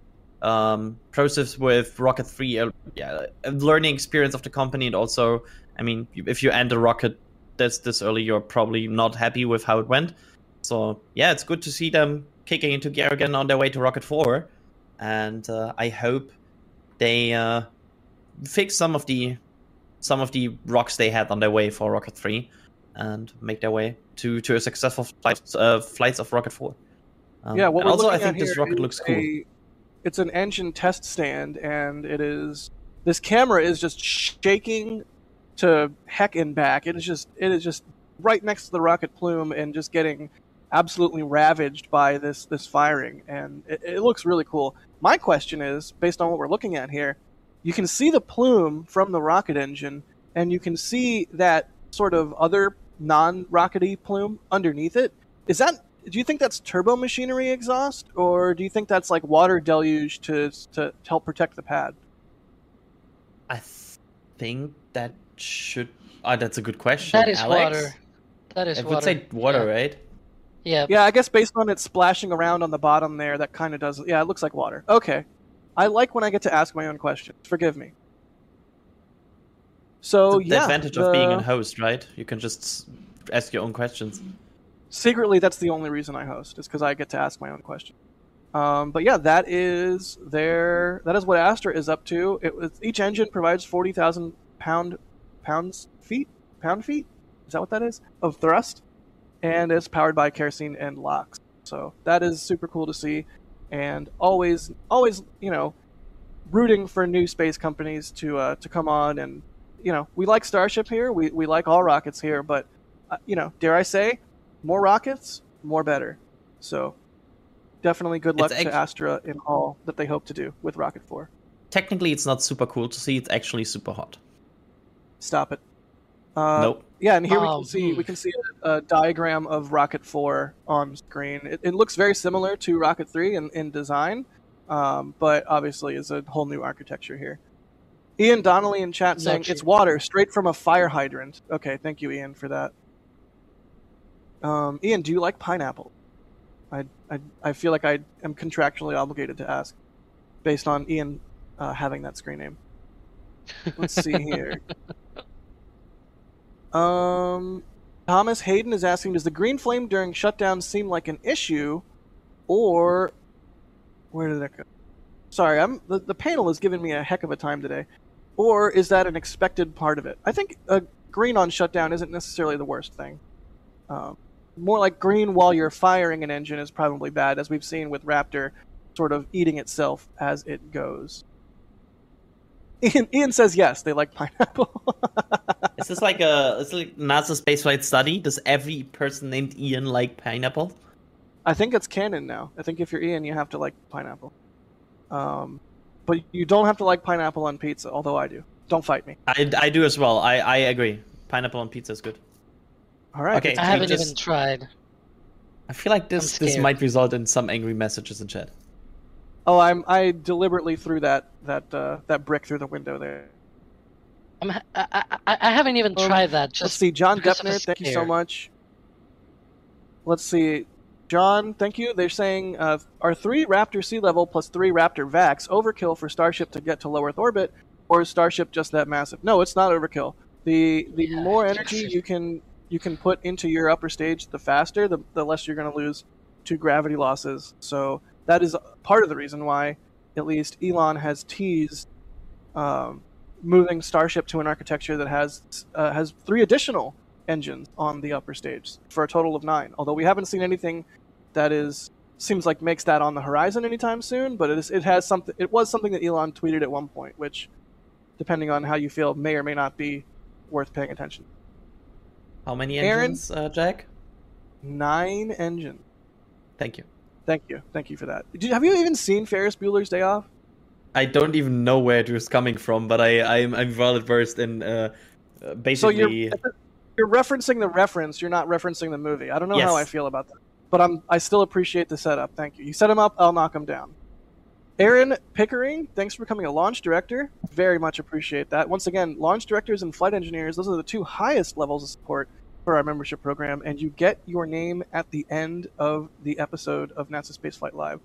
process with Rocket 3 a learning experience of the company, and also, I mean, if you end a rocket this early, you're probably not happy with how it went. So yeah, it's good to see them kicking into gear again on their way to Rocket 4, and I hope they fix some of the rocks they had on their way for Rocket 3, and make their way to a successful flights of Rocket 4. What we're also, looking I think at this here rocket looks cool. It's an engine test stand, and this camera is just shaking to heck and back. It is just right next to the rocket plume and just getting absolutely ravaged by this firing, and it looks really cool. My question is, based on what we're looking at here, you can see the plume from the rocket engine, and you can see that sort of other non-rockety plume underneath it. Do you think that's turbo machinery exhaust, or do you think that's like water deluge to help protect the pad? I think that should. That's a good question. That is Alex? water. That is I water. would say water, right? Yeah. Yeah, I guess based on it splashing around on the bottom there, that kind of does. Yeah, it looks like water. Okay. I like when I get to ask my own questions. Forgive me. So, the advantage of being a host, right? You can just ask your own questions. Secretly, that's the only reason I host, is because I get to ask my own questions. But yeah, that is what Astra is up to. Each engine provides 40,000 pound feet. Is that what that is? Of thrust, and it's powered by kerosene and LOX. So that is super cool to see, and always, rooting for new space companies to come on. And we like Starship here. We like all rockets here, but dare I say, more rockets, more better. So definitely good luck to Astra in all that they hope to do with Rocket 4. Technically, it's not super cool to see. It's actually super hot. Stop it. Nope. Yeah, and here we can see a diagram of Rocket 4 on screen. It looks very similar to Rocket 3 in design, but obviously is a whole new architecture here. Ian Donnelly in chat saying it's water straight from a fire hydrant. Okay, thank you, Ian, for that. Ian, do you like pineapple? I feel like I am contractually obligated to ask, based on Ian having that screen name. Let's see here. Thomas Hayden is asking, does the green flame during shutdown seem like an issue, or where did that go? Sorry, the panel is giving me a heck of a time today. Or is that an expected part of it? I think green on shutdown isn't necessarily the worst thing. More like green while you're firing an engine is probably bad, as we've seen with Raptor sort of eating itself as it goes. Ian says yes, they like pineapple. Is this like NASA spaceflight study? Does every person named Ian like pineapple? I think it's canon now. I think if you're Ian, you have to like pineapple. But you don't have to like pineapple on pizza, although I do. Don't fight me. I do as well. I agree. Pineapple on pizza is good. All right. Okay, I haven't even tried. I feel like this might result in some angry messages in chat. Oh, I deliberately threw that brick through the window there. I haven't even tried that. Let's see, John Deppner, thank you so much. Let's see, John, thank you. They're saying, are 3 Raptor sea level plus 3 Raptor VAX overkill for Starship to get to low Earth orbit, or is Starship just that massive? No, it's not overkill. The more energy you can put into your upper stage, the faster, the less you're going to lose to gravity losses. So that is part of the reason why, at least, Elon has teased moving Starship to an architecture that has 3 additional engines on the upper stage for a total of 9. Although we haven't seen anything that is seems like makes that on the horizon anytime soon. But it was something that Elon tweeted at one point, which, depending on how you feel, may or may not be worth paying attention. How many Aaron? engines, Jack? 9 engines. Thank you. Thank you for that. Have you even seen Ferris Bueller's Day Off? I don't even know where it was coming from, but I'm well versed in basically. So you're referencing the reference. You're not referencing the movie. I don't know Yes. how I feel about that, but I still appreciate the setup. Thank you. You set him up, I'll knock him down. Aaron Pickering, thanks for becoming a launch director. Very much appreciate that. Once again, launch directors and flight engineers, those are the 2 highest levels of support for our membership program, and you get your name at the end of the episode of NASA Spaceflight Live.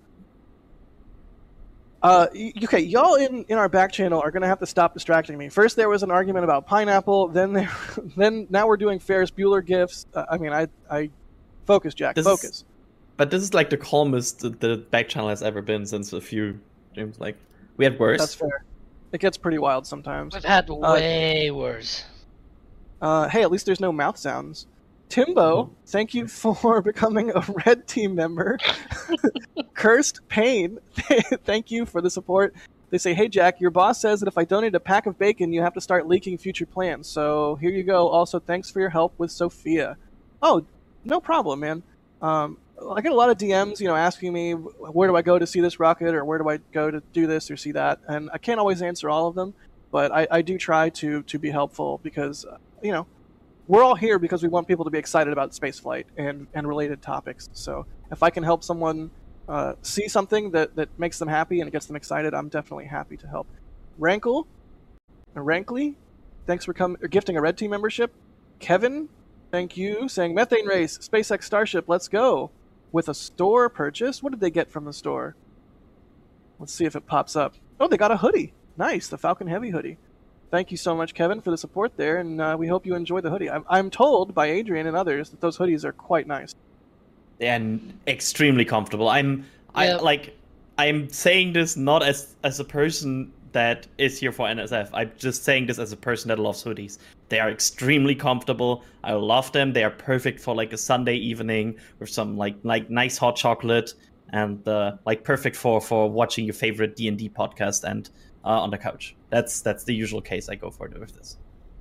Okay, y'all in our back channel are going to have to stop distracting me. First there was an argument about pineapple, then now we're doing Ferris Bueller gifts. I focus, Jack, focus. But this is like the calmest the back channel has ever been since a few games. Like, we had worse. That's fair. It gets pretty wild sometimes. We've had way worse. Hey, at least there's no mouth sounds. Timbo, thank you for becoming a Red Team member. Cursed Pain, thank you for the support. They say, hey Jack, your boss says that if I donate a pack of bacon, you have to start leaking future plans. So here you go. Also, thanks for your help with Sophia. Oh, no problem, man. I get a lot of DMs, asking me where do I go to see this rocket, or where do I go to do this or see that, and I can't always answer all of them, but I do try to be helpful because we're all here because we want people to be excited about spaceflight and related topics. So if I can help someone see something that makes them happy and it gets them excited, I'm definitely happy to help. Rankley, thanks for gifting a Red Team membership. Kevin, thank you, saying methane race, SpaceX Starship, let's go. With a store purchase. What did they get from the store? Let's see if it pops up. Oh, they got a hoodie. Nice, the Falcon Heavy hoodie. Thank you so much, Kevin, for the support there, and we hope you enjoy the hoodie. I'm told by Adrian and others that those hoodies are quite nice. And extremely comfortable. I'm saying this not as a person that is here for NSF. I'm just saying this as a person that loves hoodies. They are extremely comfortable. I love them. They are perfect for like a Sunday evening with some like nice hot chocolate, and like perfect for watching your favorite D&D podcast and on the couch. That's the usual case I go for with this.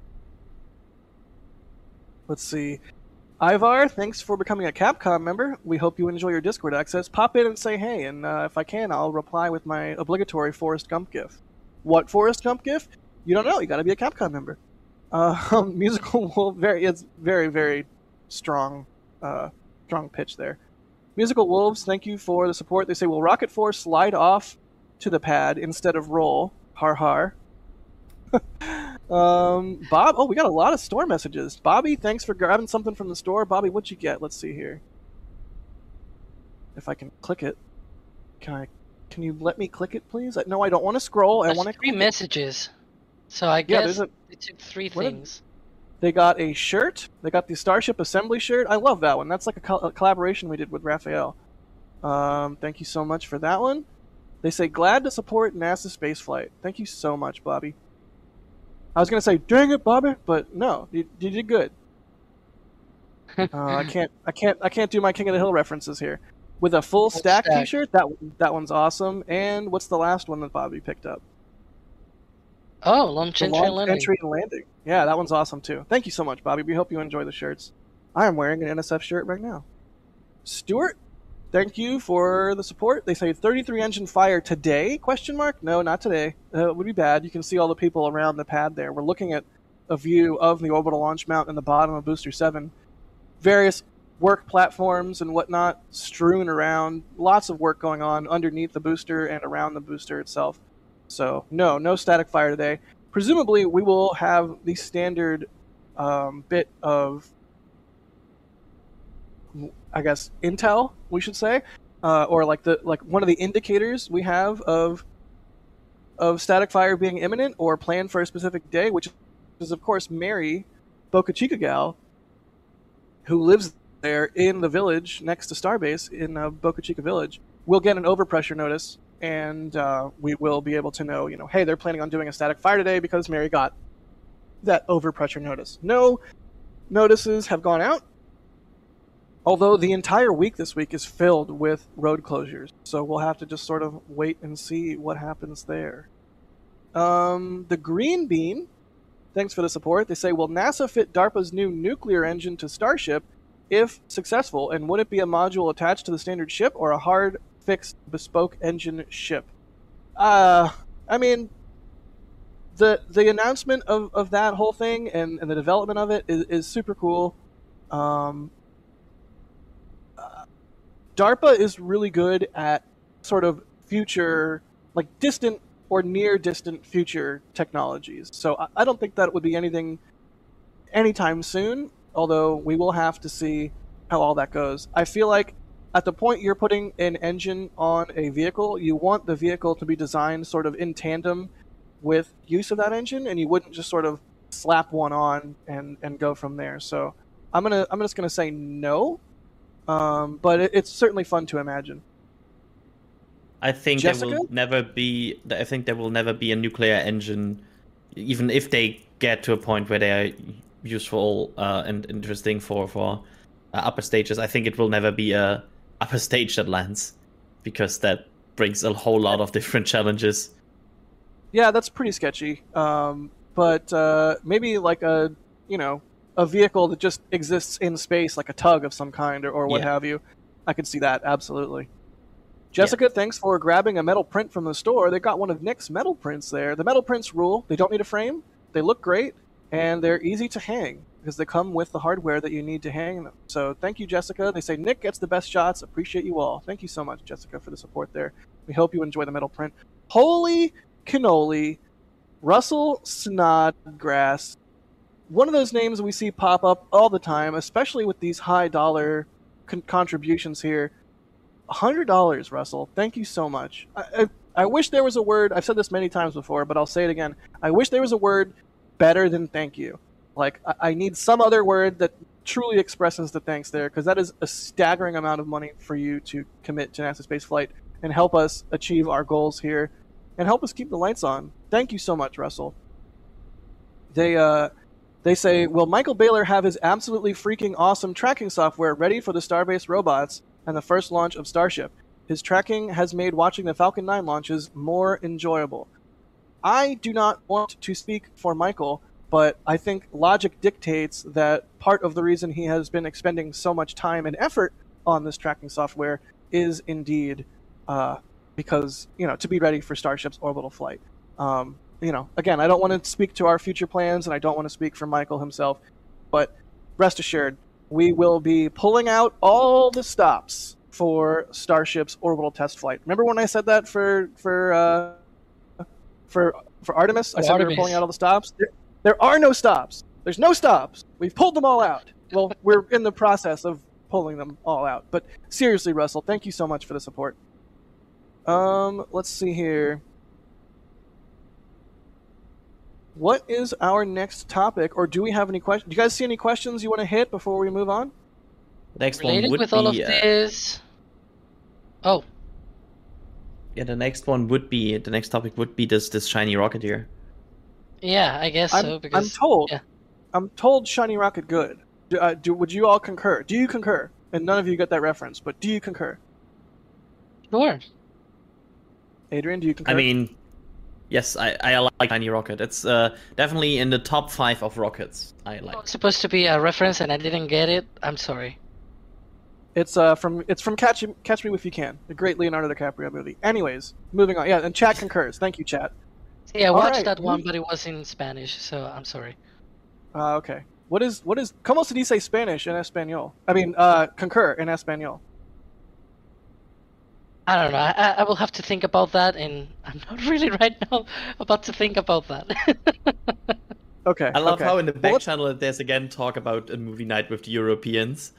Let's see. Ivar, thanks for becoming a Capcom member. We hope you enjoy your Discord access. Pop in and say hey, and if I can, I'll reply with my obligatory Forrest Gump gif. What Forrest Gump gif? You don't know. You got to be a Capcom member. Musical Wolf, it's very, very strong pitch there. Musical Wolves, thank you for the support. They say, will Rocket Force slide off to the pad instead of roll? Har har. Bob, we got a lot of store messages. Bobby, thanks for grabbing something from the store. Bobby, what'd you get? Let's see here. If I can click it. Can you let me click it, please? No, I don't want to scroll. I want to 3 messages. So I guess they took 3 things. They got a shirt. They got the Starship Assembly shirt. I love that one. That's like a collaboration we did with Raphael. Thank you so much for that one. They say, glad to support NASA spaceflight. Thank you so much, Bobby. I was going to say, dang it, Bobby, but no, you did good. I can't do my King of the Hill references here. With a full stack t-shirt, that one's awesome. And what's the last one that Bobby picked up? Oh, Launch Entry and Landing. Yeah, that one's awesome too. Thank you so much, Bobby. We hope you enjoy the shirts. I am wearing an NSF shirt right now. Stuart, thank you for the support. They say 33 engine fire today? ? No, not today. It would be bad. You can see all the people around the pad there. We're looking at a view of the orbital launch mount in the bottom of Booster 7. Various work platforms and whatnot strewn around. Lots of work going on underneath the booster and around the booster itself. So, no static fire today. Presumably, we will have the standard bit of, I guess, intel, we should say, or like one of the indicators we have of static fire being imminent or planned for a specific day, which is, of course, Mary, Boca Chica gal, who lives there in the village next to Starbase in Boca Chica Village. We'll get an overpressure notice, and we will be able to know, hey, they're planning on doing a static fire today because Mary got that overpressure notice. No notices have gone out. Although the entire week this week is filled with road closures, so we'll have to just sort of wait and see what happens there. The Green Bean, thanks for the support. They say, will NASA fit DARPA's new nuclear engine to Starship if successful, and would it be a module attached to the standard ship or a hard-fixed bespoke engine ship? I mean, the announcement of that whole thing and the development of it is super cool. DARPA is really good at sort of future, like distant or near distant future technologies. So I don't think that would be anything anytime soon, although we will have to see how all that goes. I feel like at the point you're putting an engine on a vehicle, you want the vehicle to be designed sort of in tandem with use of that engine, and you wouldn't just sort of slap one on and go from there. So I'm just gonna say no. But it's certainly fun to imagine. I think Jessica? there will never be. I think there will never be a nuclear engine, even if they get to a point where they are useful and interesting for upper stages. I think it will never be a upper stage that lands, because that brings a whole lot of different challenges. Yeah, that's pretty sketchy. But maybe like a vehicle that just exists in space, like a tug of some kind or what have you. I could see that, absolutely. Jessica, thanks for grabbing a metal print from the store. They got one of Nick's metal prints there. The metal prints rule. They don't need a frame. They look great, and they're easy to hang because they come with the hardware that you need to hang them. So thank you, Jessica. They say Nick gets the best shots. Appreciate you all. Thank you so much, Jessica, for the support there. We hope you enjoy the metal print. Holy cannoli, Russell Snodgrass. One of those names we see pop up all the time, especially with these high dollar contributions here. $100, Russell. Thank you so much. I wish there was a word. I've said this many times before, but I'll say it again. I wish there was a word better than thank you. Like, I need some other word that truly expresses the thanks there, because that is a staggering amount of money for you to commit to NASA spaceflight and help us achieve our goals here and help us keep the lights on. Thank you so much, Russell. They say, will Michael Baylor have his absolutely freaking awesome tracking software ready for the Starbase robots and the first launch of Starship? His tracking has made watching the Falcon 9 launches more enjoyable. I do not want to speak for Michael, but I think logic dictates that part of the reason he has been expending so much time and effort on this tracking software is indeed because, to be ready for Starship's orbital flight. Again, I don't want to speak to our future plans, and I don't want to speak for Michael himself, but rest assured, we will be pulling out all the stops for Starship's orbital test flight. Remember when I said that for Artemis? I said we were pulling out all the stops. There are no stops. There's no stops. We've pulled them all out. Well, we're in the process of pulling them all out. But seriously, Russell, thank you so much for the support. Let's see here. What is our next topic, or do we have any questions? Do you guys see any questions you want to hit before we move on? Next Related one would with be all of this. Oh, the next topic would be this shiny rocket here. yeah, I guess so. Because I'm told shiny rocket good. Would you all concur? Do you concur? And none of you got that reference, but do you concur? Sure. Adrian, do you concur? I mean, yes, I like shiny rocket. It's definitely in the top 5 of rockets I like. It's supposed to be a reference, and I didn't get it. I'm sorry. It's from Catch Me If You Can, the great Leonardo DiCaprio movie. Anyways, moving on. Yeah, and chat concurs. Thank you, chat. See, I watched right. that one, but it was in Spanish, so I'm sorry. Okay. What is? ¿Cómo se dice Spanish en español? I mean, concur in español. I don't know. I will have to think about that, and I'm not really right now about to think about that. Okay. I love okay. how in the back Well, channel there's again talk about a movie night with the Europeans.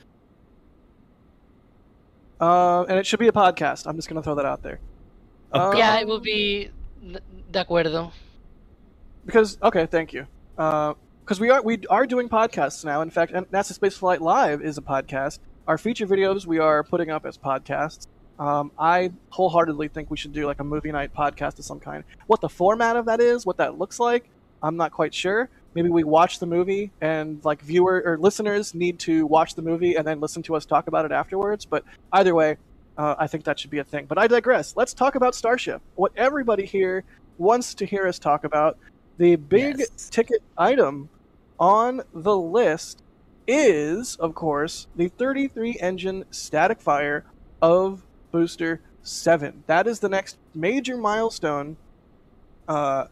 and it should be a podcast. I'm just going to throw that out there. Yeah, it will be de acuerdo. Because thank you. Because we are doing podcasts now. In fact, NASA Spaceflight Live is a podcast. Our feature videos we are putting up as podcasts. I wholeheartedly think we should do like a movie night podcast of some kind. What the format of that is, what that looks like, I'm not quite sure. maybe we watch the movie and like viewer or listeners need to watch the movie and then listen to us talk about it afterwards. But either way, I think that should be a thing. But I digress. Let's talk about Starship. What everybody here wants to hear us talk about. The big ticket item on the list is, of course, the 33-engine static fire of Booster 7. That is the next major milestone. That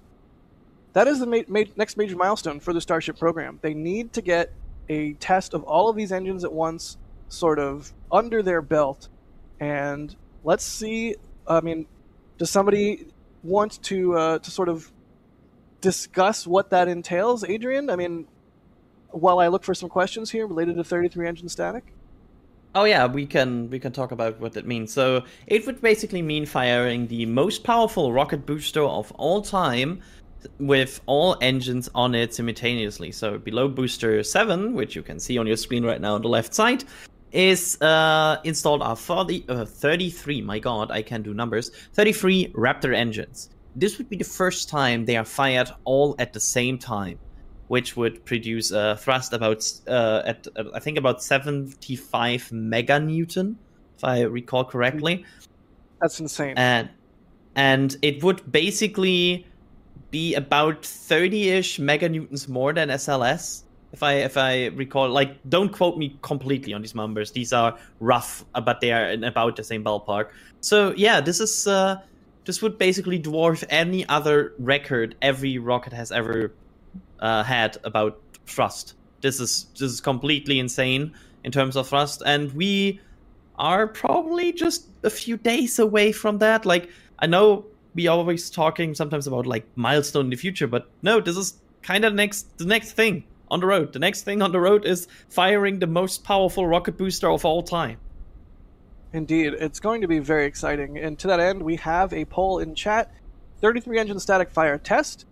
is the next major milestone for the Starship program. They need to get a test of all of these engines at once, sort of under their belt. And let's see. I mean, does somebody want to sort of discuss what that entails, Adrian? I mean, while I look for some questions here related to 33-engine static. Oh yeah, we can talk about what that means. So it would basically mean firing the most powerful rocket booster of all time with all engines on it simultaneously. So below Booster 7, which you can see on your screen right now on the left side, is installed are 33, my god, I can do numbers, 33 Raptor engines. This would be the first time they are fired all at the same time, which would produce a thrust about at I think about 75 meganewton, if I recall correctly. That's insane. And it would basically be about 30-ish meganewtons more than SLS, if I recall. Like, don't quote me completely on these numbers. These are rough, but they are in about the same ballpark. So yeah, this would basically dwarf any other record every rocket has ever had about thrust. This is completely insane in terms of thrust, and we are probably just a few days away from that. Like, I know we always talking sometimes about like milestone in the future, but no, this is kind of the next thing on the road. The next thing on the road is firing the most powerful rocket booster of all time. Indeed, it's going to be very exciting. And to that end, we have a poll in chat. 33-engine static fire test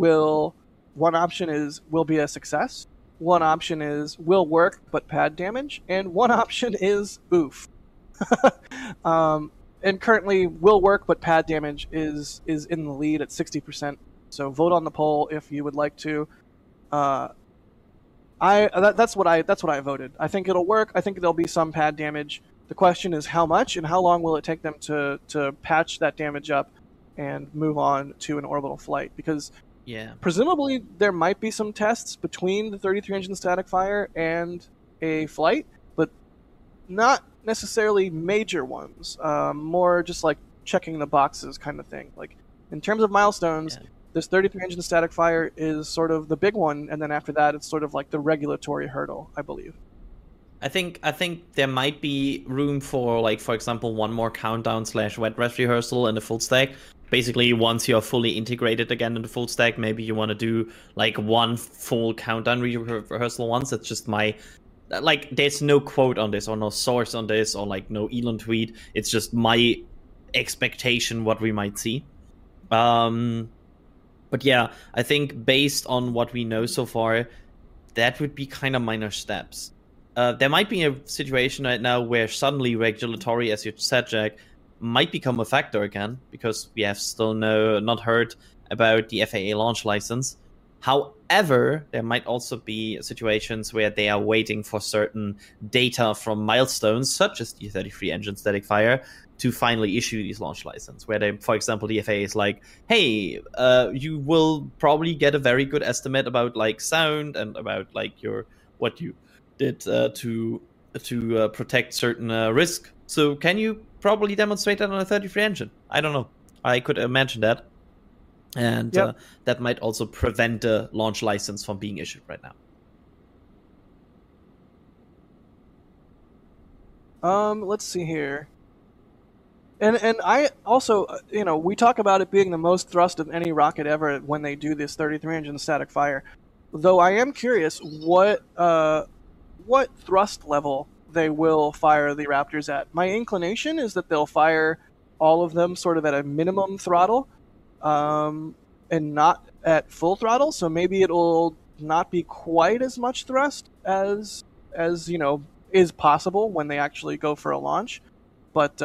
one option is will be a success. One option is will work but pad damage, and one option is oof. And currently, will work but pad damage is in the lead at 60%. So vote on the poll if you would like to. That's what I voted. I think it'll work. I think there'll be some pad damage. The question is how much and how long will it take them to patch that damage up and move on to an orbital flight? Because presumably there might be some tests between the 33-engine static fire and a flight, but not necessarily major ones. More just like checking the boxes kind of thing. Like, in terms of milestones, this 33-engine static fire is sort of the big one, and then after that it's sort of like the regulatory hurdle, I believe. I think there might be room for, like, for example, one more countdown / wet rest rehearsal in the full stack. Basically, once you're fully integrated again in the full stack, maybe you want to do like one full countdown rehearsal once. That's just my, like, there's no quote on this or no source on this or like no Elon tweet. It's just my expectation what we might see. But yeah, I think based on what we know so far, that would be kind of minor steps. There might be a situation right now where suddenly regulatory, as you said, Jack, might become a factor again, because we have still not heard about the FAA launch license. However, there might also be situations where they are waiting for certain data from milestones, such as the 33-engine static fire, to finally issue these launch license, where they, for example, the FAA is like, hey, you will probably get a very good estimate about like sound and about like what you did to protect certain risk. So can you probably demonstrate that on a 33 engine? I don't know. I could imagine that. And that might also prevent the launch license from being issued right now. Let's see here. And I also, we talk about it being the most thrust of any rocket ever when they do this 33-engine static fire. Though I am curious what thrust level they will fire the Raptors at. My inclination is that they'll fire all of them sort of at a minimum throttle, and not at full throttle. So maybe it'll not be quite as much thrust as is possible when they actually go for a launch. But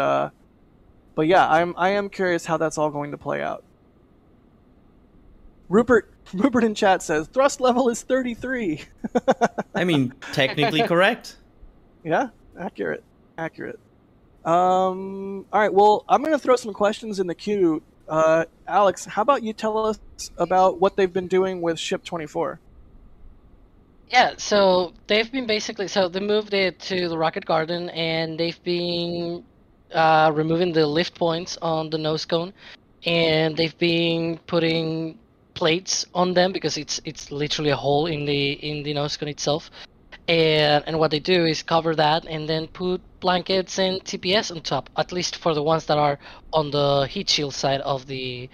yeah, I am curious how that's all going to play out. Rupert, Rupert in chat says thrust level is 33. I mean, technically correct. Yeah, accurate. All right, well, I'm going to throw some questions in the queue. Alex, how about you tell us about what they've been doing with Ship 24? Yeah, so they've been they moved it to the Rocket Garden, and they've been removing the lift points on the nose cone, and they've been putting plates on them because it's literally a hole in the nose cone itself. And what they do is cover that and then put blankets and TPS on top, at least for the ones that are on the heat shield side of the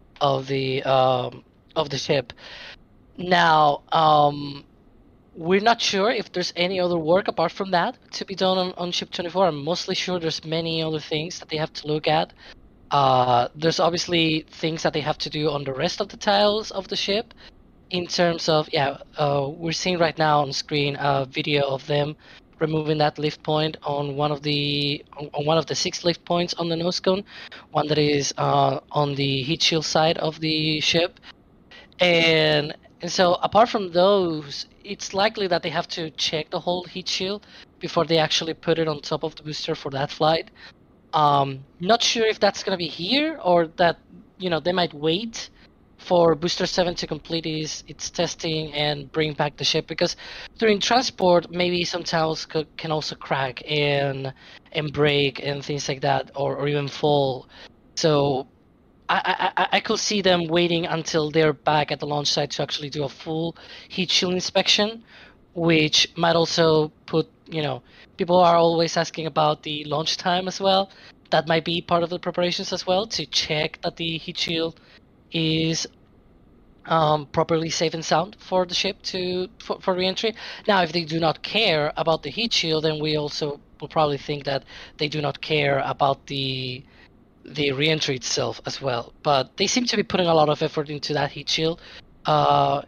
ship. Now, we're not sure if there's any other work apart from that to be done on Ship 24. I'm mostly sure there's many other things that they have to look at. There's obviously things that they have to do on the rest of the tiles of the ship. In terms of, we're seeing right now on screen a video of them removing that lift point on one of the 6 lift points on the nose cone, one that is on the heat shield side of the ship, and so apart from those, it's likely that they have to check the whole heat shield before they actually put it on top of the booster for that flight. Not sure if that's gonna be here or that they might wait for Booster 7 to complete its testing and bring back the ship, because during transport maybe some tiles can also crack and break and things like that, or even fall. So I could see them waiting until they're back at the launch site to actually do a full heat shield inspection, which might also put, people are always asking about the launch time as well. That might be part of the preparations as well, to check that the heat shield is properly safe and sound for the ship for re-entry. Now, if they do not care about the heat shield, then we also will probably think that they do not care about the re-entry itself as well. But they seem to be putting a lot of effort into that heat shield, from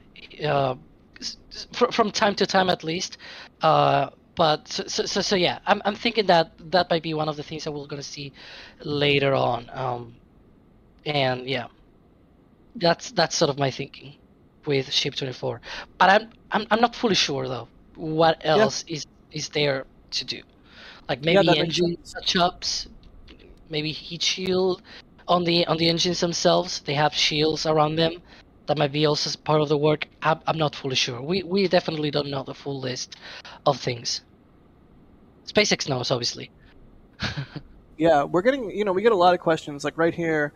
time to time at least. But so yeah, I'm thinking that might be one of the things that we're going to see later on. And yeah, that's sort of my thinking with Ship 24. But I'm not fully sure though what else is there to do. Like maybe engine touch-ups, maybe heat shield on the engines themselves. They have shields around them. That might be also part of the work. I'm not fully sure. We definitely don't know the full list of things. SpaceX knows, obviously. Yeah, we're getting, we get a lot of questions. Like right here,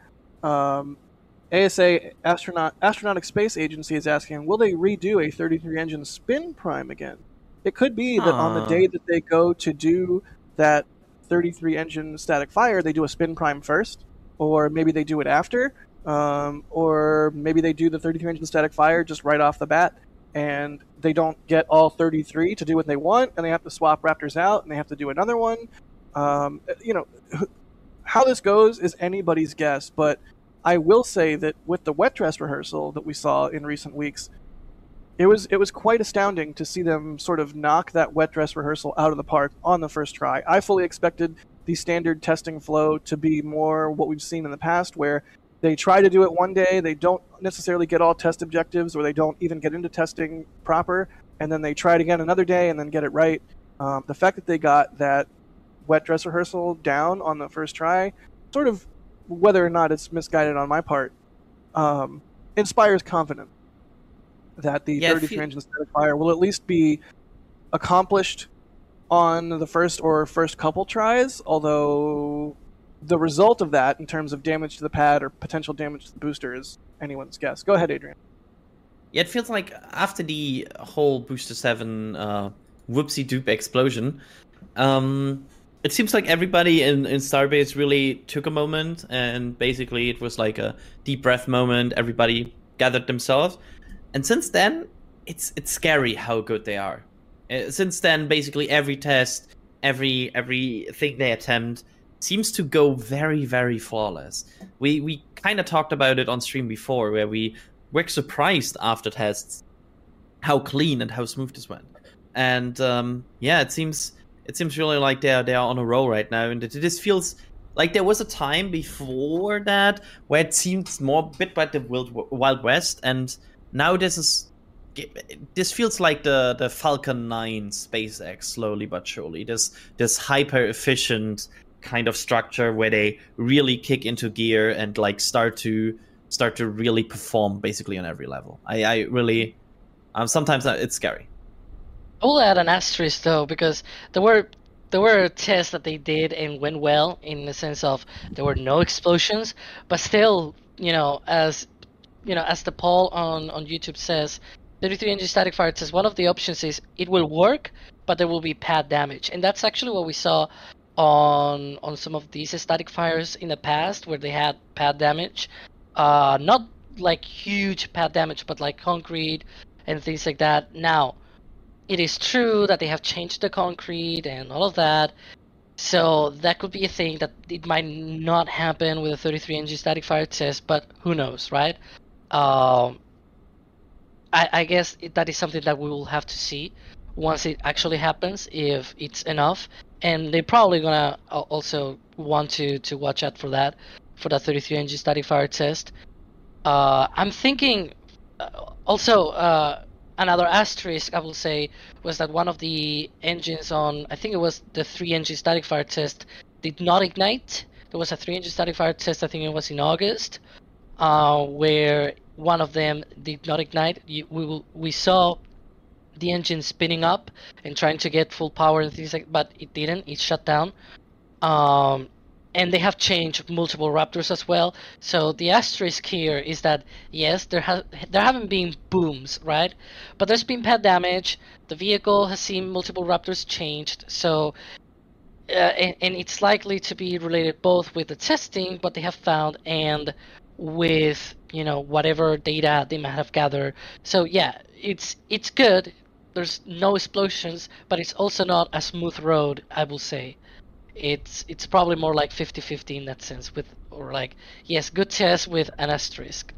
ASA Astronautics Space Agency is asking, will they redo a 33 engine spin prime again? It could be that on the day that they go to do that 33 engine static fire, they do a spin prime first, or maybe they do it after, or maybe they do the 33 engine static fire just right off the bat, and they don't get all 33 to do what they want, and they have to swap Raptors out, and they have to do another one. How this goes is anybody's guess, but I will say that with the wet dress rehearsal that we saw in recent weeks, it was quite astounding to see them sort of knock that wet dress rehearsal out of the park on the first try. I fully expected the standard testing flow to be more what we've seen in the past, where they try to do it one day, they don't necessarily get all test objectives, or they don't even get into testing proper, and then they try it again another day and then get it right. The fact that they got that wet dress rehearsal down on the first try, sort of, whether or not it's misguided on my part, inspires confidence that the 33 engine static fire will at least be accomplished on the first couple tries, although the result of that in terms of damage to the pad or potential damage to the booster is anyone's guess. Go ahead, Adrian. Yeah, it feels like after the whole Booster 7 whoopsie-doop explosion, it seems like everybody in Starbase really took a moment, and basically it was like a deep breath moment. Everybody gathered themselves, and since then, it's scary how good they are. Since then, basically every test, everything they attempt seems to go very, very flawless. We kind of talked about it on stream before, where we were surprised after tests how clean and how smooth this went. And it seems really like they're on a roll right now, and this feels like there was a time before that where it seemed more a bit like the Wild West, and now this feels like the Falcon 9 SpaceX, slowly but surely. This hyper efficient kind of structure where they really kick into gear and like start to really perform basically on every level. I really sometimes it's scary. I will add an asterisk though, because there were tests that they did and went well in the sense of there were no explosions, but still, as the poll on YouTube says, 33 engine static fire test, one of the options is it will work, but there will be pad damage. And that's actually what we saw on some of these static fires in the past, where they had pad damage. Not like huge pad damage, but like concrete and things like that. Now, it is true that they have changed the concrete and all of that. So that could be a thing that it might not happen with a 33 engine static fire test, but who knows, right? I guess that is something that we will have to see once it actually happens, if it's enough. And they're probably gonna also want to watch out for that 33 engine static fire test. I'm thinking also another asterisk I will say was that one of the engines on, I think it was the 3 engine static fire test, did not ignite. There was a 3 engine static fire test, I think it was in August, where one of them did not ignite. We saw the engine spinning up and trying to get full power and things like, but it didn't. It shut down. And they have changed multiple Raptors as well. So the asterisk here is that yes, there haven't been booms, right? But there's been pad damage. The vehicle has seen multiple Raptors changed. So and it's likely to be related both with the testing, what they have found, and with whatever data they might have gathered. So yeah, it's good. There's no explosions, but it's also not a smooth road, I will say. It's probably more like 50-50 in that sense, yes, good test with an asterisk.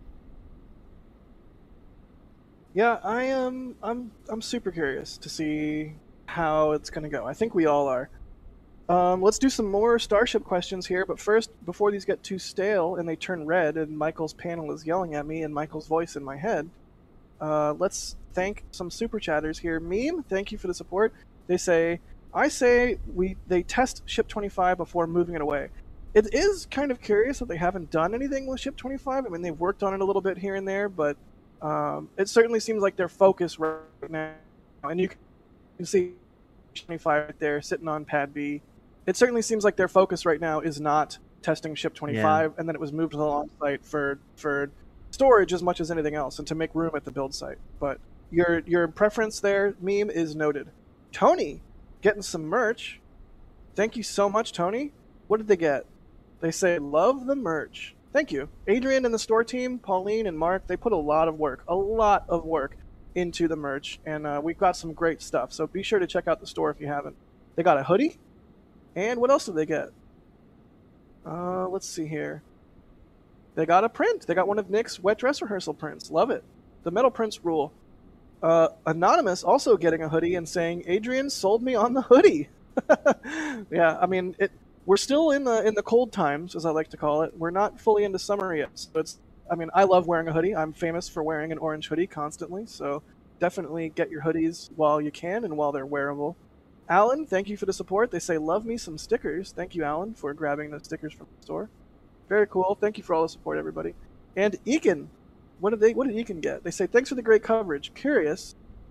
Yeah, I'm super curious to see how it's gonna go. I think we all are. Let's do some more Starship questions here, but first, before these get too stale and they turn red and Michael's panel is yelling at me and Michael's voice in my head, let's thank some super chatters here. Meme, thank you for the support. They say, they test Ship 25 before moving it away. It is kind of curious that they haven't done anything with Ship 25. I mean, they've worked on it a little bit here and there, but it certainly seems like their focus right now, and you can see 25 right there sitting on Pad B. It certainly seems like their focus right now is not testing Ship 25, and then it was moved to the launch site for storage as much as anything else, and to make room at the build site. But your preference there, Meme, is noted. Tony, getting some merch. Thank you so much, Tony. What did they get? They say, love the merch. Thank you. Adrian and the store team, Pauline and Mark, they put a lot of work into the merch, and we've got some great stuff. So be sure to check out the store if you haven't. They got a hoodie. And what else did they get? Let's see here. They got a print. They got one of Nick's wet dress rehearsal prints. Love it. The metal prints rule. Anonymous also getting a hoodie and saying, Adrian sold me on the hoodie. Yeah, I mean, we're still in the cold times, as I like to call it. We're not fully into summer yet. So I love wearing a hoodie. I'm famous for wearing an orange hoodie constantly. So definitely get your hoodies while you can and while they're wearable. Alan, thank you for the support. They say, love me some stickers. Thank you, Alan, for grabbing the stickers from the store. Very cool. Thank you for all the support, everybody. And Eakin, what did Eakin get? They say, thanks for the great coverage. Curious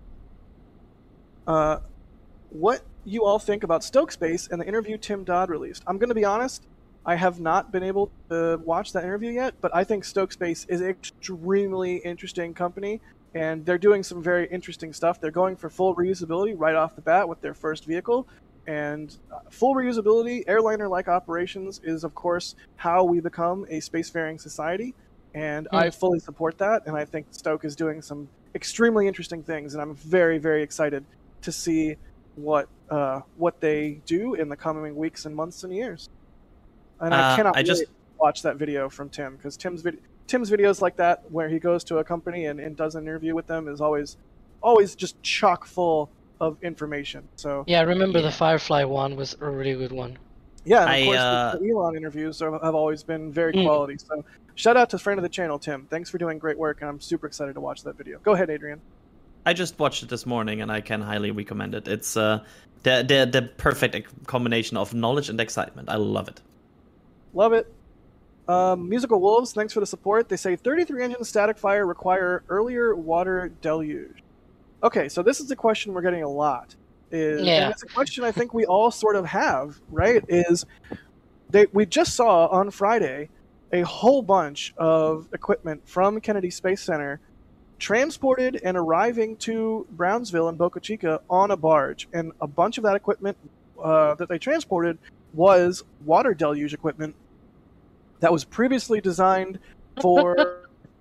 what you all think about Stoke Space and the interview Tim Dodd released. I'm going to be honest, I have not been able to watch that interview yet, but I think Stoke Space is an extremely interesting company, and they're doing some very interesting stuff. They're going for full reusability right off the bat with their first vehicle, and full reusability, airliner-like operations is, of course, how we become a spacefaring society, and I fully support that, and I think Stoke is doing some extremely interesting things, and I'm very, very excited to see what they do in the coming weeks and months and years. And I cannot wait to watch that video from Tim, because Tim's videos like that, where he goes to a company and does an interview with them, is always just chock full of information. So yeah, I remember the Firefly one was a really good one. Yeah, and of I, course, the Elon interviews have always been very quality. So shout out to friend of the channel, Tim. Thanks for doing great work, and I'm super excited to watch that video. Go ahead, Adrian. I just watched it this morning, and I can highly recommend it. It's the perfect combination of knowledge and excitement. I love it. Love it. Musical Wolves, thanks for the support. They say 33 engine static fire require earlier water deluge. Okay, so this is a question we're getting a lot. And it's a question I think we all sort of have, right? We just saw on Friday a whole bunch of equipment from Kennedy Space Center transported and arriving to Brownsville and Boca Chica on a barge. And a bunch of that equipment that they transported was water deluge equipment that was previously designed for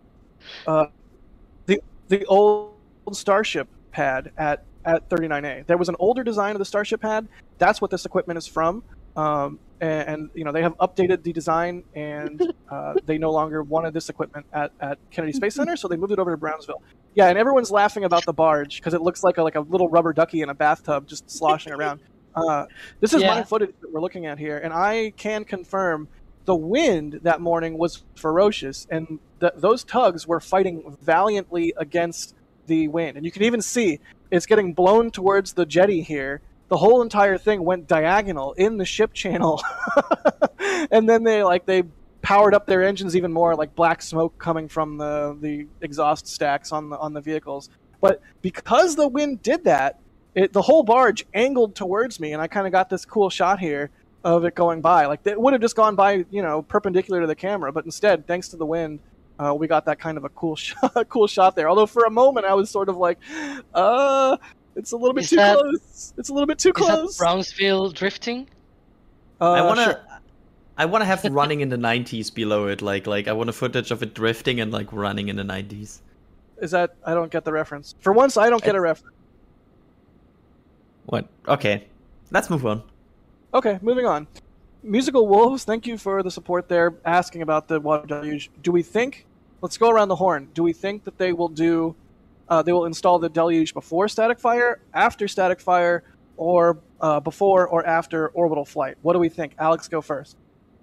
the old Starship pad at 39A. There was an older design of the Starship pad. That's what this equipment is from. And they have updated the design, and they no longer wanted this equipment at Kennedy Space Center, so they moved it over to Brownsville. Yeah, and everyone's laughing about the barge because it looks like a little rubber ducky in a bathtub just sloshing around. This is my footage that we're looking at here, and I can confirm the wind that morning was ferocious, and those tugs were fighting valiantly against the wind. And you can even see it's getting blown towards the jetty here. The whole entire thing went diagonal in the ship channel. And then they powered up their engines even more, like black smoke coming from the exhaust stacks on the vehicles. But because the wind did that, the whole barge angled towards me, and I kind of got this cool shot here of it going by. Like, it would have just gone by, perpendicular to the camera, but instead, thanks to the wind, we got that kind of a cool shot there. Although for a moment I was sort of like, it's a little bit too close. It's a little bit too close. Is that Brownsville drifting? I wanna have running in the 90s below it. Like I want a footage of it drifting and like running in the 90s. Is that? I don't get the reference. For once, I don't get a reference. What? Okay, let's move on. Okay, moving on. Musical Wolves, thank you for the support there, asking about the water deluge. Do we think, let's go around the horn, do we think that they will install the deluge before static fire, after static fire, or before or after orbital flight? What do we think? Alex, go first.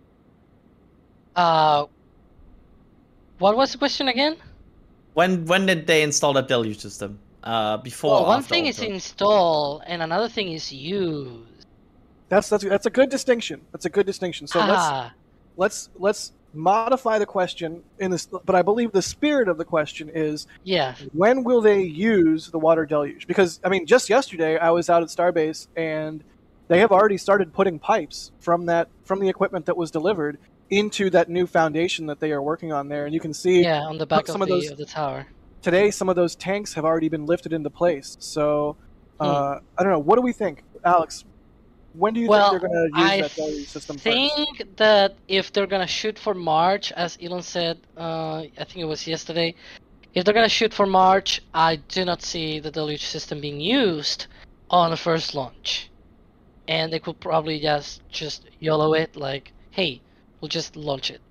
What was the question again? When did they install that deluge system? Before. Well, one thing is install, and another thing is use. That's a good distinction. That's a good distinction. So let's modify the question in this. But I believe the spirit of the question is, when will they use the water deluge? Because just yesterday I was out at Starbase, and they have already started putting pipes from the equipment that was delivered into that new foundation that they are working on there, and you can see on the back of the tower. Today, some of those tanks have already been lifted into place. So I don't know. What do we think, Alex? When do you think they're going to use that deluge system first? I think that if they're going to shoot for March, as Elon said, I think it was yesterday, if they're going to shoot for March, I do not see the deluge system being used on the first launch. And they could probably just YOLO it, like, hey, we'll just launch it.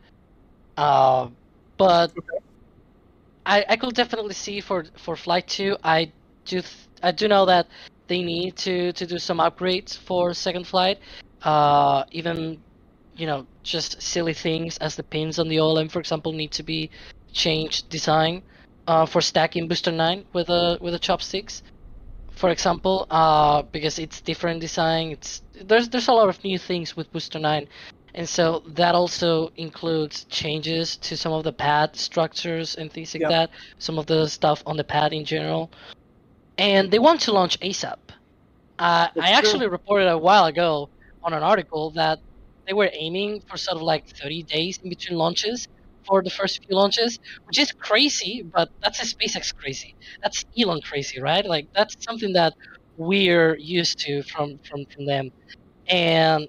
But I could definitely see for Flight 2, I do know that they need to do some upgrades for second flight. Even, just silly things as the pins on the OLM, for example, need to be changed design for stacking Booster 9 with a chopsticks, for example, because it's different design. There's a lot of new things with Booster 9. And so that also includes changes to some of the pad structures and things like that, some of the stuff on the pad in general. And they want to launch ASAP. I actually reported a while ago on an article that they were aiming for sort of like 30 days in between launches for the first few launches, which is crazy, but that's a SpaceX crazy. That's Elon crazy, right? Like, that's something that we're used to from them. And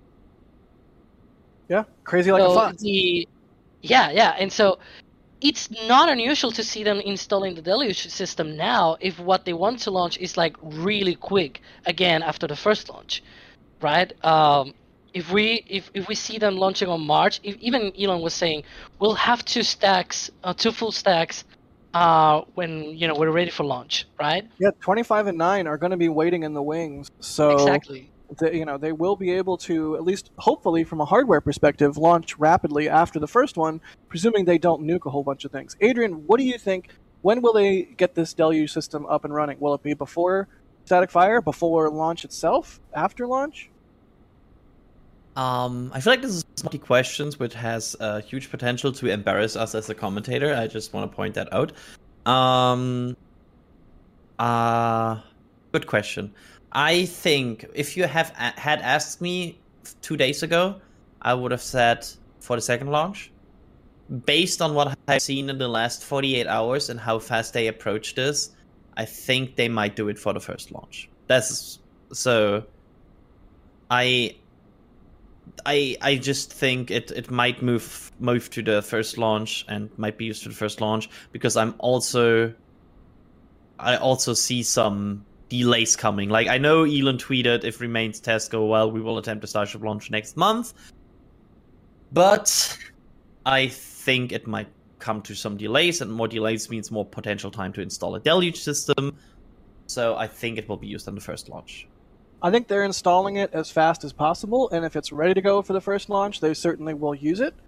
crazy like a fox. And so it's not unusual to see them installing the deluge system now if what they want to launch is like really quick again after the first launch, right? If we see them launching on March, even Elon was saying we'll have two full stacks when we're ready for launch, right? Yeah, 25 and 9 are going to be waiting in the wings. So exactly. they will be able to, at least hopefully from a hardware perspective, launch rapidly after the first one, presuming they don't nuke a whole bunch of things. Adrian, what do you think? When will they get this Deluge system up and running? Will it be before Static Fire, before launch itself, after launch? I feel like this is multi questions, which has huge potential to embarrass us as a commentator. I just want to point that out. Good question. I think if you had asked me 2 days ago, I would have said for the second launch. Based on what I've seen in the last 48 hours and how fast they approach this, I think they might do it for the first launch. That's so. I just think it might move to the first launch and might be used for the first launch because I also see some delays coming. Like I know Elon tweeted, if Remains tests go well, we will attempt a Starship launch next month. But I think it might come to some delays, and more delays means more potential time to install a Deluge system. So I think it will be used on the first launch. I think they're installing it as fast as possible, and if it's ready to go for the first launch, they certainly will use it.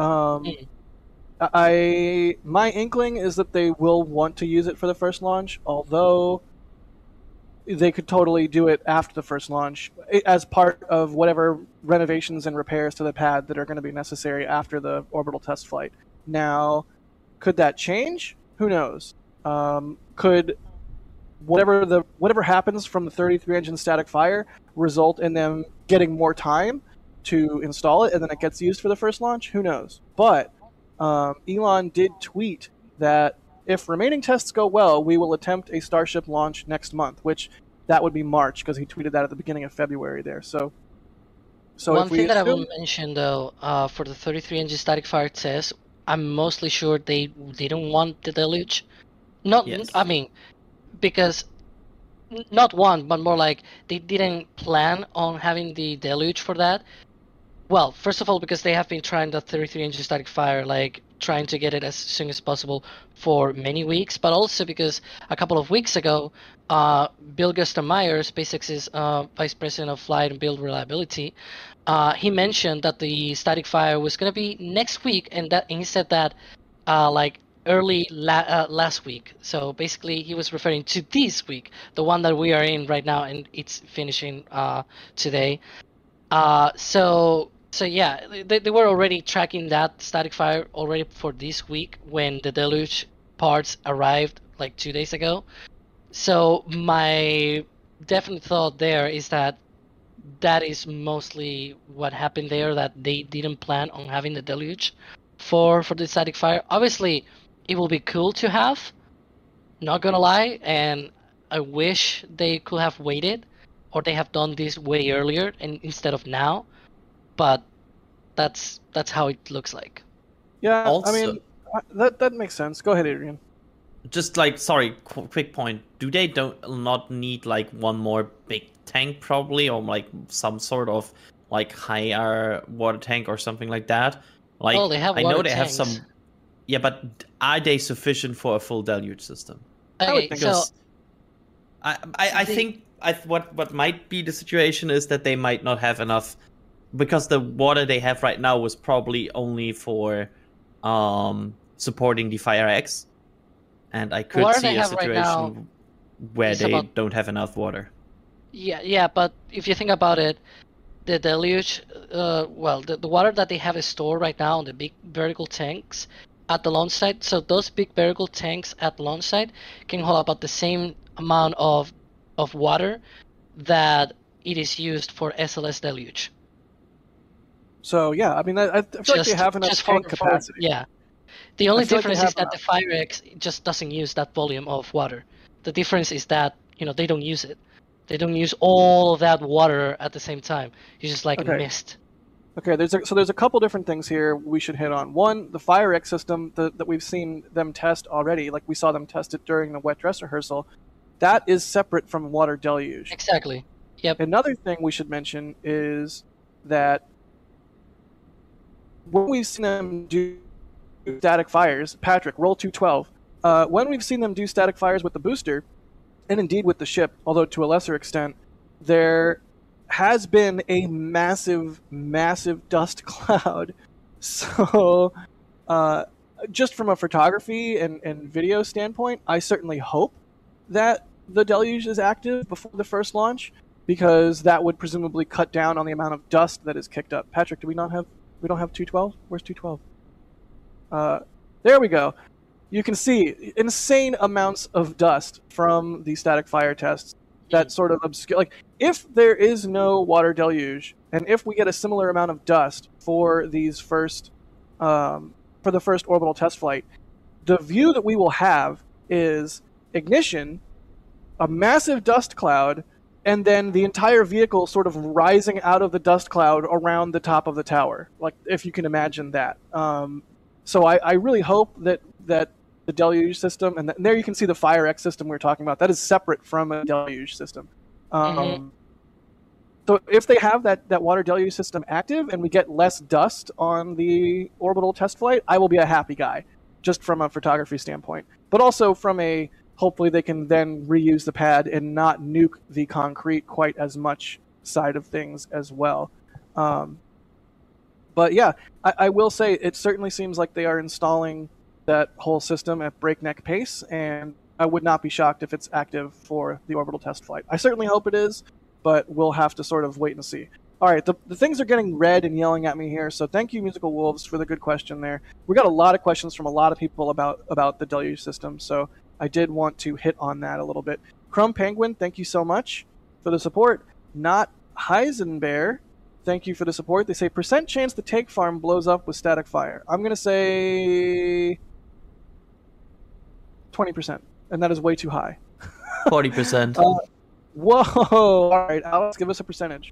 My inkling is that they will want to use it for the first launch, although they could totally do it after the first launch as part of whatever renovations and repairs to the pad that are going to be necessary after the orbital test flight. Now, could that change? Who knows? Could whatever happens from the 33 engine Static Fire result in them getting more time to install it and then it gets used for the first launch? Who knows? But Elon did tweet that if remaining tests go well, we will attempt a Starship launch next month, which that would be March because he tweeted that at the beginning of February there. So one thing that I will mention though, for the 33 engine Static Fire test, I'm mostly sure they didn't want the Deluge. Because not one, but more like they didn't plan on having the Deluge for that. Well, first of all, because they have been trying the 33 engine Static Fire, like trying to get it as soon as possible for many weeks, but also because a couple of weeks ago, Bill Gustermeyer, SpaceX's Vice President of Flight and Build Reliability, he mentioned that the Static Fire was going to be next week, and he said that early last week. So basically he was referring to this week, the one that we are in right now, and it's finishing today. So yeah, they were already tracking that Static Fire already for this week when the Deluge parts arrived like 2 days ago. So my definite thought there is that is mostly what happened there, that they didn't plan on having the Deluge for the Static Fire. Obviously, it will be cool to have, not gonna lie, and I wish they could have waited, or they have done this way earlier and instead of now, but that's how it looks like. Yeah, Also, I mean, that makes sense. Go ahead, Adrian. Just quick point. Do they not need like one more big tank probably, or like some sort of like higher water tank or something like that? Like, they have. I know they tanks. have some. Yeah, but are they sufficient for a full Deluge system? Okay, I think what might be the situation is that they might not have enough, because the water they have right now was probably only for supporting the Fire X, and I could see a situation where they don't have enough water. Yeah, but if you think about it, the Deluge, the water that they have stored right now in the big vertical tanks at the launch site, so those big vertical tanks at the launch site can hold about the same amount of water that it is used for SLS Deluge. So yeah, I mean, I feel like they have enough tank capacity. Yeah, the only difference is that the Fire X just doesn't use that volume of water. The difference is that they don't use it. They don't use all of that water at the same time. It's just like a mist. Okay, there's a couple different things here we should hit on. One, the Fire X system that we've seen them test already, like we saw them test it during the wet dress rehearsal, that is separate from Water Deluge. Exactly. Yep. Another thing we should mention is that when we've seen them do static fires, Patrick, roll 212, when we've seen them do static fires with the booster, and indeed with the ship, although to a lesser extent, there has been a massive, massive dust cloud. So, just from a photography and video standpoint, I certainly hope that the deluge is active before the first launch, because that would presumably cut down on the amount of dust that is kicked up. Patrick, we don't have 212? Where's 212? There we go. You can see insane amounts of dust from the static fire tests that sort of obscure. Like, if there is no water deluge, and if we get a similar amount of dust for these first, for the first orbital test flight, the view that we will have is ignition, a massive dust cloud, and then the entire vehicle sort of rising out of the dust cloud around the top of the tower. Like, if you can imagine that. So I really hope that the deluge system, and there you can see the Fire X system we were talking about, that is separate from a deluge system. So if they have that water deluge system active and we get less dust on the orbital test flight, I will be a happy guy, just from a photography standpoint. But also from a, hopefully they can then reuse the pad and not nuke the concrete quite as much side of things as well. But yeah, I will say it certainly seems like they are installing that whole system at breakneck pace, and I would not be shocked if it's active for the orbital test flight. I certainly hope it is, but we'll have to sort of wait and see. All right, the things are getting red and yelling at me here, so thank you, Musical Wolves, for the good question there. We got a lot of questions from a lot of people about the deluge system, so I did want to hit on that a little bit. Crumb Penguin, thank you so much for the support. Not Heisenbear, thank you for the support. They say, % chance the take farm blows up with static fire. I'm going to say 20%, and that is way too high. 40%. Whoa! All right, Alex, give us a percentage.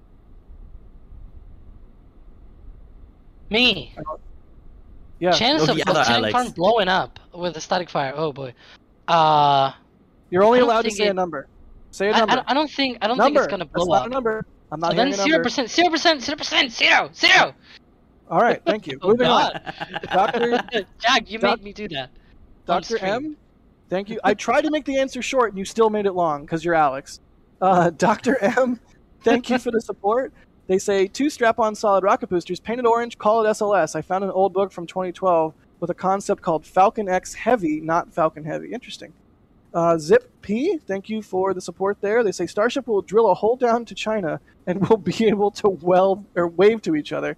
Me. Yeah. Chance of the the other tank Alex. farm blowing up with a static fire. Oh boy. You're only I don't allowed to think say a number. Say a number. I don't think number. it's gonna blow That's not up. a number. I'm not So then hearing a number. 0%, zero. All right, thank you. Oh, Moving on. God. Dr. Jack, you made me do that. on Dr. stream. M, thank you. I tried to make the answer short, and you still made it long because you're Alex. Dr. M, thank you for the support. They say 2 strap-on solid rocket boosters, painted orange, call it SLS. I found an old book from 2012 with a concept called Falcon X Heavy, not Falcon Heavy. Interesting. Zip P, thank you for the support there. They say Starship will drill a hole down to China and will be able to weld or wave to each other.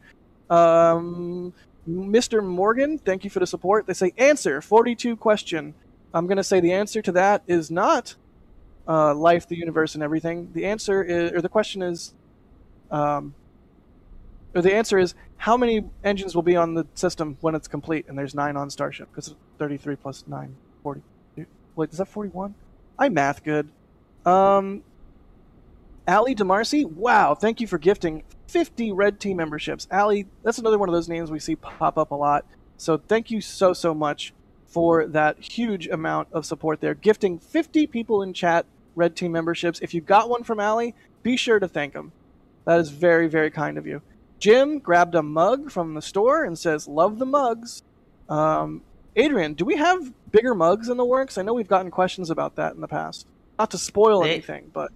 Mr. Morgan, thank you for the support. They say answer 42 question. I'm going to say the answer to that is not life, the universe, and everything. The answer is, or the question is, or the answer is how many engines will be on the system when it's complete, and there's 9 on Starship because 33 plus 9, 40. Wait, is that 41? I'm math good. Ali DeMarcy, wow, thank you for gifting 50 Red Team memberships. Ali, that's another one of those names we see pop up a lot. So thank you so much for that huge amount of support there. Gifting 50 people in chat Red Team memberships. If you got one from Ali, be sure to thank him. That is very, very kind of you. Jim grabbed a mug from the store and says, love the mugs. Adrian, do we have bigger mugs in the works? I know we've gotten questions about that in the past. Not to spoil anything, but...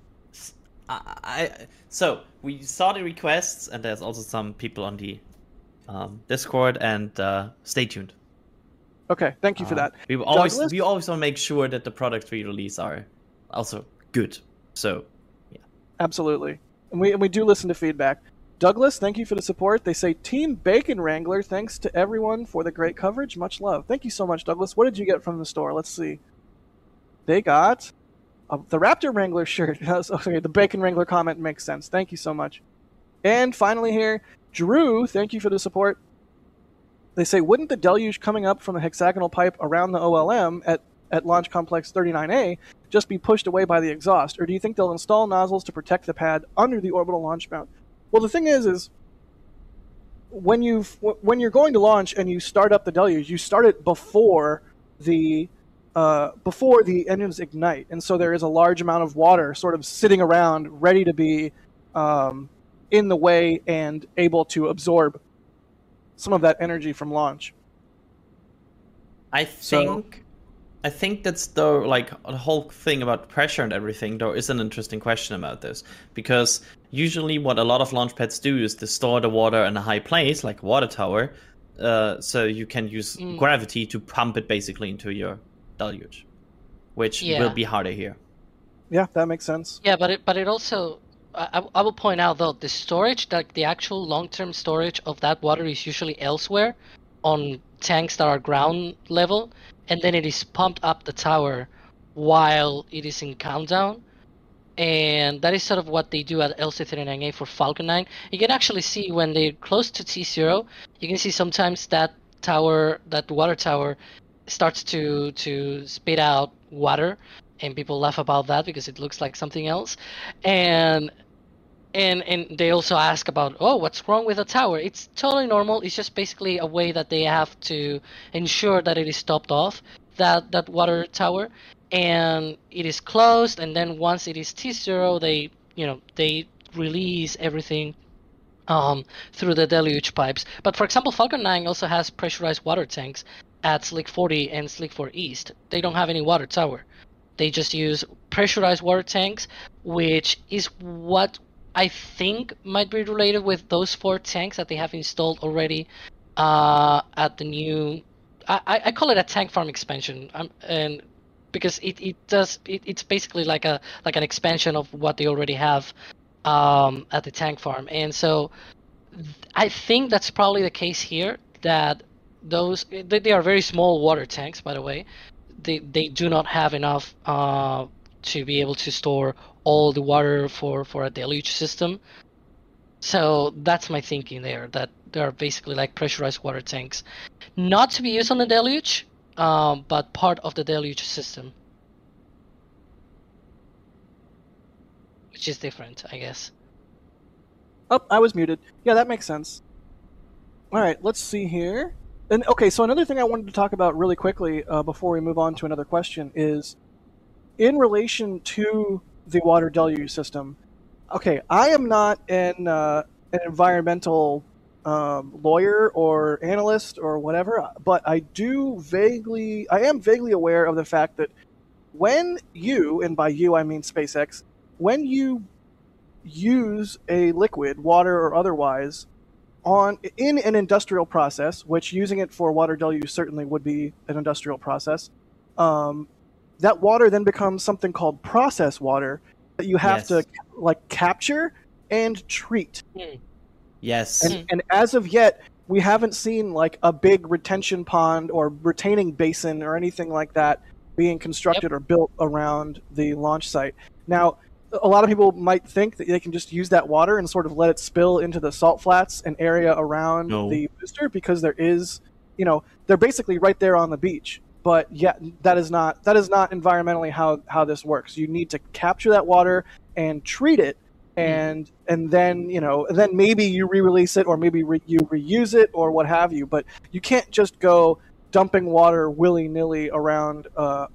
So, we saw the requests, and there's also some people on the Discord, and stay tuned. Okay, thank you for that. We always Douglas? want to make sure that the products we release are also good. So, yeah. Absolutely. And we do listen to feedback. Douglas, thank you for the support. They say, Team Bacon Wrangler, thanks to everyone for the great coverage. Much love. Thank you so much, Douglas. What did you get from the store? Let's see. They got the Raptor Wrangler shirt. Okay, the Bacon Wrangler comment makes sense. Thank you so much. And finally here, Drew, thank you for the support. They say, wouldn't the deluge coming up from the hexagonal pipe around the OLM at Launch Complex 39A just be pushed away by the exhaust? Or do you think they'll install nozzles to protect the pad under the orbital launch mount? Well, the thing is when you're going to launch and you start up the deluge, you start it before the engines ignite, and so there is a large amount of water sort of sitting around, ready to be in the way and able to absorb some of that energy from launch. I think I think that's though like the whole thing about pressure and everything though is an interesting question about this, because usually what a lot of launch pads do is to store the water in a high place like a water tower, so you can use gravity to pump it basically into your deluge, which will be harder here. Yeah, that makes sense. Yeah, but it also I will point out though the storage, like the actual long-term storage of that water is usually elsewhere on tanks that are ground level, and then it is pumped up the tower while it is in countdown. And that is sort of what they do at LC-39A for Falcon 9. You can actually see when they're close to T0, you can see sometimes that tower, that water tower, starts to spit out water, and people laugh about that because it looks like something else. And they also ask about, oh, what's wrong with the tower? It's totally normal. It's just basically a way that they have to ensure that it is topped off, that water tower, and it is closed. And then once it is T0, they release everything through the deluge pipes. But for example, Falcon 9 also has pressurized water tanks at Slick 40 and Slick 4 East. They don't have any water tower. They just use pressurized water tanks, which is what I think might be related with those 4 tanks that they have installed already at the new. I call it a tank farm expansion, and because it's basically like an expansion of what they already have at the tank farm, and so I think that's probably the case here. That they are very small water tanks, by the way. They do not have enough to be able to store all the water for a deluge system. So that's my thinking there, that they are basically like pressurized water tanks. Not to be used on the deluge, but part of the deluge system. Which is different, I guess. Oh, I was muted. Yeah, that makes sense. All right, let's see here. And okay, so another thing I wanted to talk about really quickly before we move on to another question is in relation to the water deluge system. Okay, I am not an environmental lawyer or analyst or whatever, but I am vaguely aware of the fact that when you, and by you I mean SpaceX, when you use a liquid, water or otherwise, in an industrial process, which using it for water deluge certainly would be an industrial process, that water then becomes something called process water that you have to like capture and treat. Yes. And as of yet, we haven't seen like a big retention pond or retaining basin or anything like that being constructed or built around the launch site. Now, a lot of people might think that they can just use that water and sort of let it spill into the salt flats and area around the booster, because there is, they're basically right there on the beach. But yeah, that is not environmentally how this works. You need to capture that water and treat it, and then then maybe you re-release it, or maybe you reuse it, or what have you. But you can't just go dumping water willy-nilly around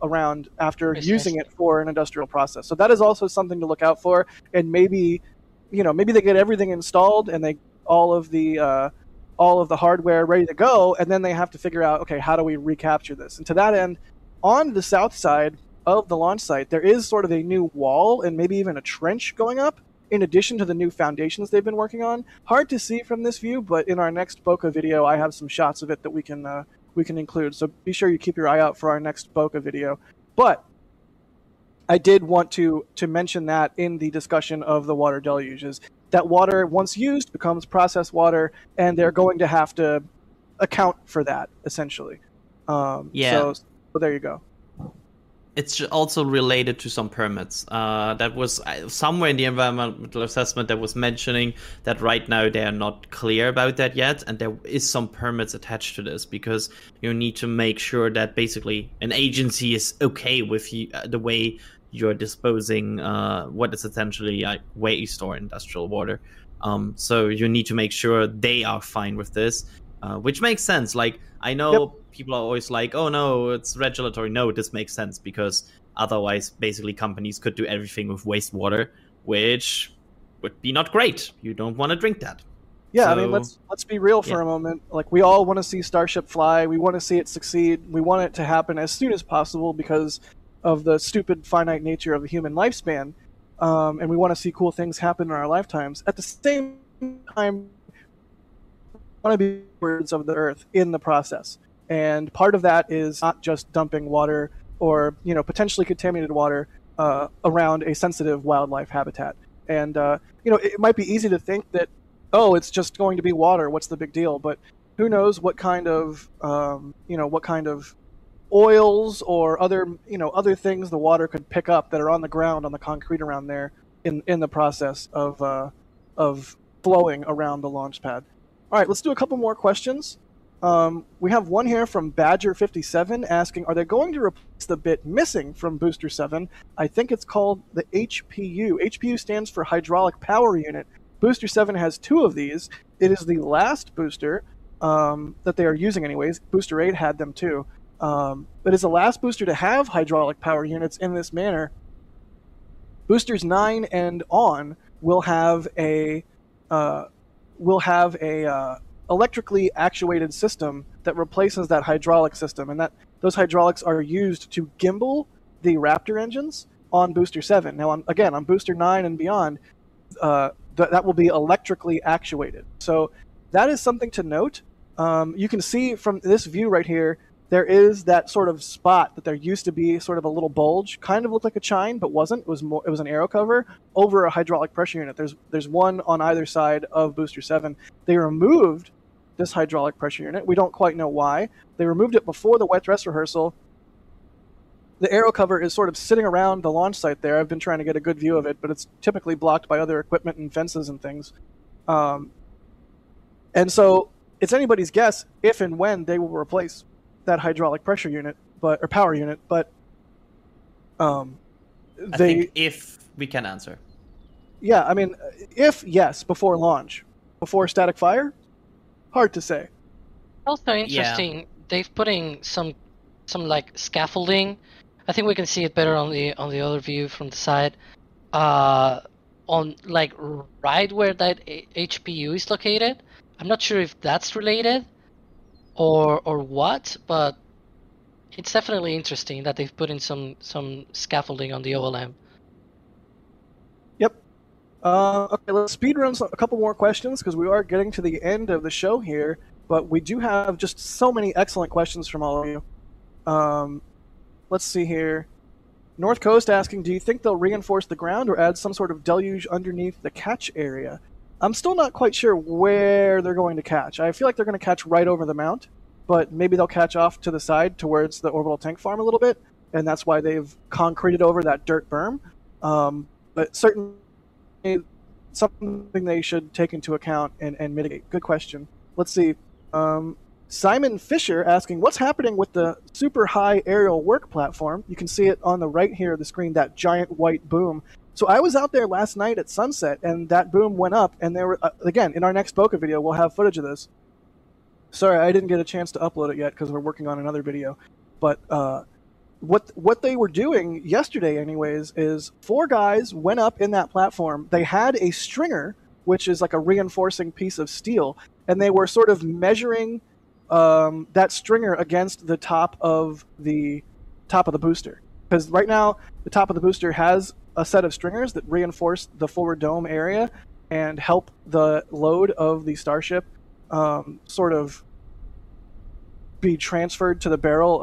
after using it for an industrial process. So that is also something to look out for. And maybe they get everything installed and they all of the hardware ready to go, and then they have to figure out, okay, how do we recapture this? And to that end, on the south side of the launch site, there is sort of a new wall and maybe even a trench going up, in addition to the new foundations they've been working on. Hard to see from this view, but in our next Boca video, I have some shots of it that we can include. So be sure you keep your eye out for our next Boca video. But I did want to mention that in the discussion of the water deluge, is that water, once used, becomes processed water, and they're going to have to account for that, essentially. So there you go. It's also related to some permits. That was somewhere in the environmental assessment that was mentioning that right now they are not clear about that yet, and there is some permits attached to this, because you need to make sure that basically an agency is okay with the way you're disposing what is essentially waste or industrial water. So you need to make sure they are fine with this, which makes sense. Like, I know people are always like, oh no, it's regulatory. No, this makes sense, because otherwise basically companies could do everything with wastewater, which would be not great. You don't want to drink that. Yeah, I So- mean, let's be real for yeah. a moment. Like, we all want to see Starship fly. We want to see it succeed. We want it to happen as soon as possible because of the stupid finite nature of the human lifespan, and we want to see cool things happen in our lifetimes. At the same time, we want to be stewards of the Earth in the process, and part of that is not just dumping water or potentially contaminated water around a sensitive wildlife habitat. And it might be easy to think that, oh, it's just going to be water. What's the big deal? But who knows what kind of oils or other things the water could pick up that are on the ground, on the concrete around there, in the process of flowing around the launch pad. All right, let's do a couple more questions. We have one here from Badger57 asking, are they going to replace the bit missing from Booster 7? I think it's called the HPU. HPU stands for Hydraulic Power Unit. Booster 7 has 2 of these. It is the last booster that they are using anyways. Booster 8 had them too. But it's the last booster to have hydraulic power units in this manner. Boosters 9 and on will have a electrically actuated system that replaces that hydraulic system, and those hydraulics are used to gimbal the Raptor engines on Booster 7. Now, on Booster 9 and beyond, that will be electrically actuated. So that is something to note. You can see from this view right here, there is that sort of spot that there used to be sort of a little bulge, kind of looked like a chine, but wasn't. It was an aero cover over a hydraulic pressure unit. There's one on either side of Booster 7. They removed this hydraulic pressure unit. We don't quite know why. They removed it before the wet dress rehearsal. The aero cover is sort of sitting around the launch site there. I've been trying to get a good view of it, but it's typically blocked by other equipment and fences and things. And so it's anybody's guess if and when they will replace that hydraulic pressure unit, or power unit. But I think if we can answer. Yeah, I mean, if yes, before launch, before static fire, hard to say. Also interesting, they've put in some like scaffolding. I think we can see it better on the other view from the side. On like right where that HPU is located. I'm not sure if that's related or what, but it's definitely interesting that they've put in some scaffolding on the OLM. Yep. Okay, let's speed run a couple more questions because we are getting to the end of the show here, but we do have just so many excellent questions from all of you. Let's see here. North Coast asking, do you think they'll reinforce the ground or add some sort of deluge underneath the catch area? I'm still not quite sure where they're going to catch. I feel like they're going to catch right over the mount, but maybe they'll catch off to the side towards the orbital tank farm a little bit, and that's why they've concreted over that dirt berm. But certainly something they should take into account and mitigate. Good question. Let's see. Simon Fisher asking, what's happening with the super high aerial work platform? You can see it on the right here of the screen, that giant white boom. So I was out there last night at sunset, and that boom went up, and there were, again, in our next Boca video, we'll have footage of this. Sorry, I didn't get a chance to upload it yet because we're working on another video. But what they were doing yesterday, anyways, is 4 guys went up in that platform. They had a stringer, which is like a reinforcing piece of steel, and they were sort of measuring that stringer against the top of the booster. Because right now, the top of the booster has a set of stringers that reinforce the forward dome area and help the load of the Starship sort of be transferred to the barrel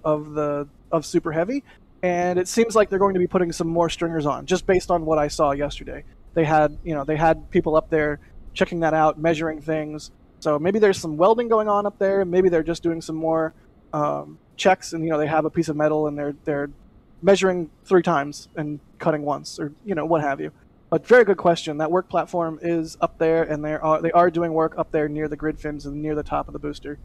of Super Heavy. And it seems like they're going to be putting some more stringers on, just based on what I saw yesterday. They had people up there checking that out, measuring things. So maybe there's some welding going on up there. Maybe they're just doing some more checks, and they have a piece of metal and they're measuring 3 times and cutting once, or what have you. But very good question. That work platform is up there, and they are doing work up there near the grid fins and near the top of the booster.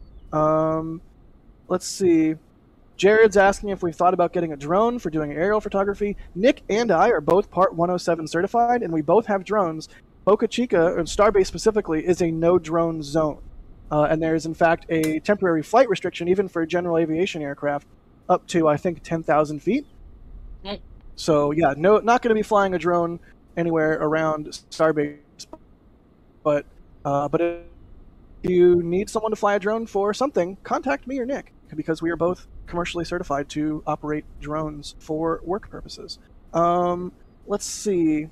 Let's see. Jared's asking if we've thought about getting a drone for doing aerial photography. Nick and I are both Part 107 certified, and we both have drones. Boca Chica, and Starbase specifically, is a no-drone zone. And there is, in fact, a temporary flight restriction, even for general aviation aircraft, up to, I think, 10,000 feet. So, yeah, not going to be flying a drone anywhere around Starbase. But But if you need someone to fly a drone for something, contact me or Nick, because we are both commercially certified to operate drones for work purposes. Let's see.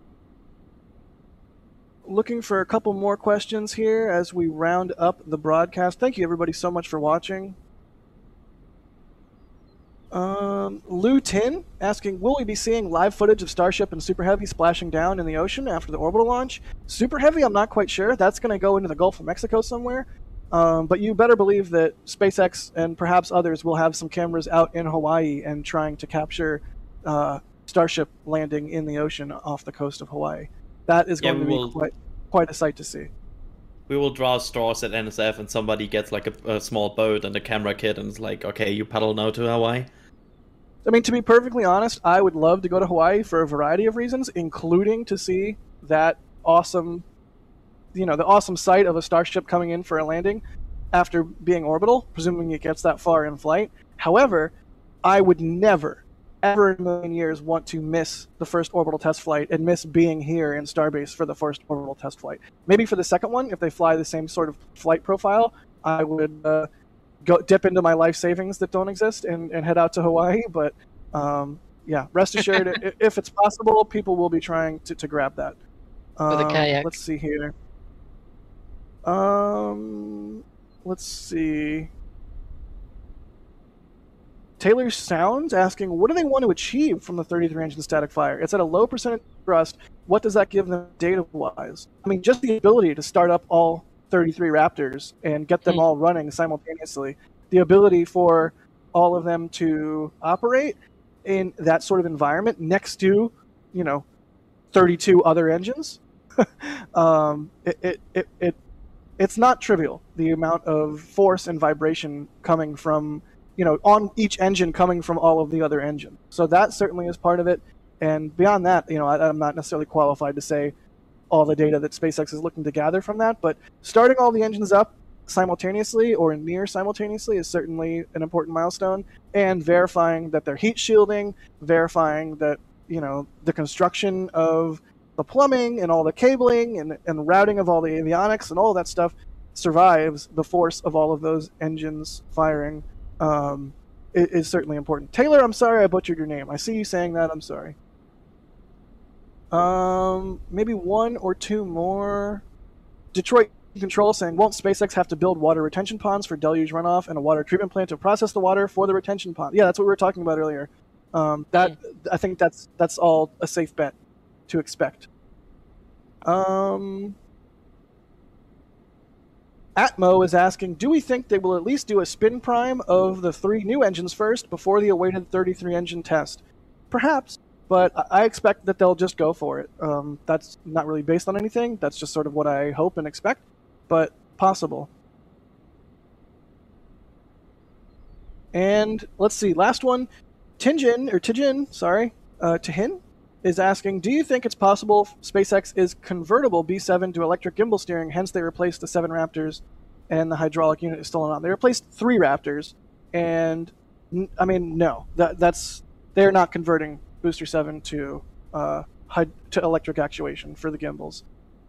Looking for a couple more questions here as we round up the broadcast. Thank you everybody so much for watching. Lou Tin asking, will we be seeing live footage of Starship and Super Heavy splashing down in the ocean after the orbital launch? Super Heavy, I'm not quite sure. That's going to go into the Gulf of Mexico somewhere. But you better believe that SpaceX and perhaps others will have some cameras out in Hawaii and trying to capture Starship landing in the ocean off the coast of Hawaii. That is going to be quite a sight to see. We will draw straws at NSF and somebody gets like a small boat and a camera kit and it's like, okay, you paddle now to Hawaii. I mean, to be perfectly honest, I would love to go to Hawaii for a variety of reasons, including to see that awesome, the awesome sight of a Starship coming in for a landing after being orbital, presuming it gets that far in flight. However, I would never, ever in a million years want to miss the first orbital test flight and miss being here in Starbase for the first orbital test flight. Maybe for the second one, if they fly the same sort of flight profile, I would go dip into my life savings that don't exist and head out to Hawaii. But yeah, rest assured, if it's possible, people will be trying to grab that. With a kayak. Let's see here. Let's see. Taylor Sounds asking, what do they want to achieve from the 33 engine static fire? It's at a low percentage thrust. What does that give them data-wise? I mean, just the ability to start up all 33 Raptors and get them all running simultaneously. The ability for all of them to operate in that sort of environment next to, 32 other engines. It's not trivial, the amount of force and vibration coming from, on each engine coming from all of the other engines. So that certainly is part of it. And beyond that, I'm not necessarily qualified to say all the data that SpaceX is looking to gather from that, but starting all the engines up simultaneously or near simultaneously is certainly an important milestone, and verifying that they're heat shielding, verifying that, the construction of the plumbing and all the cabling and routing of all the avionics and all that stuff survives the force of all of those engines firing is certainly important. Taylor, I'm sorry I butchered your name. I see you saying that. I'm sorry. Maybe one or two more. Detroit Control saying, won't SpaceX have to build water retention ponds for deluge runoff and a water treatment plant to process the water for the retention pond? Yeah, that's what we were talking about earlier. I think that's all a safe bet to expect. Atmo is asking, do we think they will at least do a spin prime of the 3 new engines first before the awaited 33 engine test? Perhaps, but I expect that they'll just go for it. That's not really based on anything. That's just sort of what I hope and expect, but possible. And let's see, last one. Tihin is asking, do you think it's possible SpaceX is convertible B7 to electric gimbal steering, hence they replaced the 7 Raptors and the hydraulic unit is still on? They replaced 3 Raptors, and I mean, no, they're not converting Booster 7 to electric actuation for the gimbals.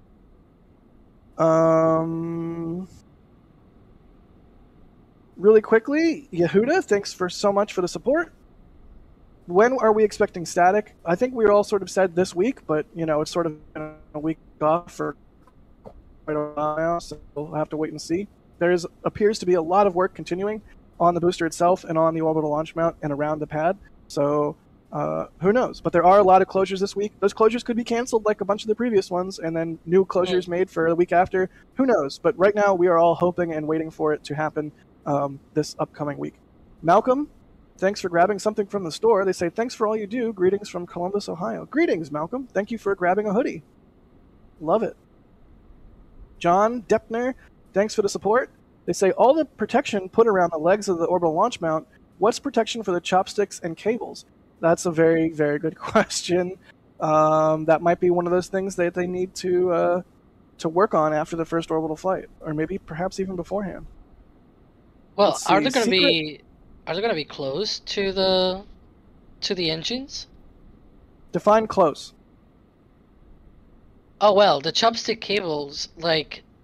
Really quickly, Yehuda, thanks so much for the support. When are we expecting static? I think we all sort of said this week, but it's sort of been a week off for quite a while now, so we'll have to wait and see. There appears to be a lot of work continuing on the booster itself and on the orbital launch mount and around the pad. So who knows? But there are a lot of closures this week. Those closures could be canceled like a bunch of the previous ones, and then new closures made for the week after. Who knows? But right now we are all hoping and waiting for it to happen this upcoming week. Malcolm, thanks for grabbing something from the store. They say, thanks for all you do. Greetings from Columbus, Ohio. Greetings, Malcolm. Thank you for grabbing a hoodie. Love it. John Deppner, thanks for the support. They say, all the protection put around the legs of the orbital launch mount, what's protection for the chopsticks and cables? That's a very, very good question. That might be one of those things that they need to work on after the first orbital flight, or maybe perhaps even beforehand. Well, are they going to be close to the engines? Define close. Oh well, the chopstick cables, like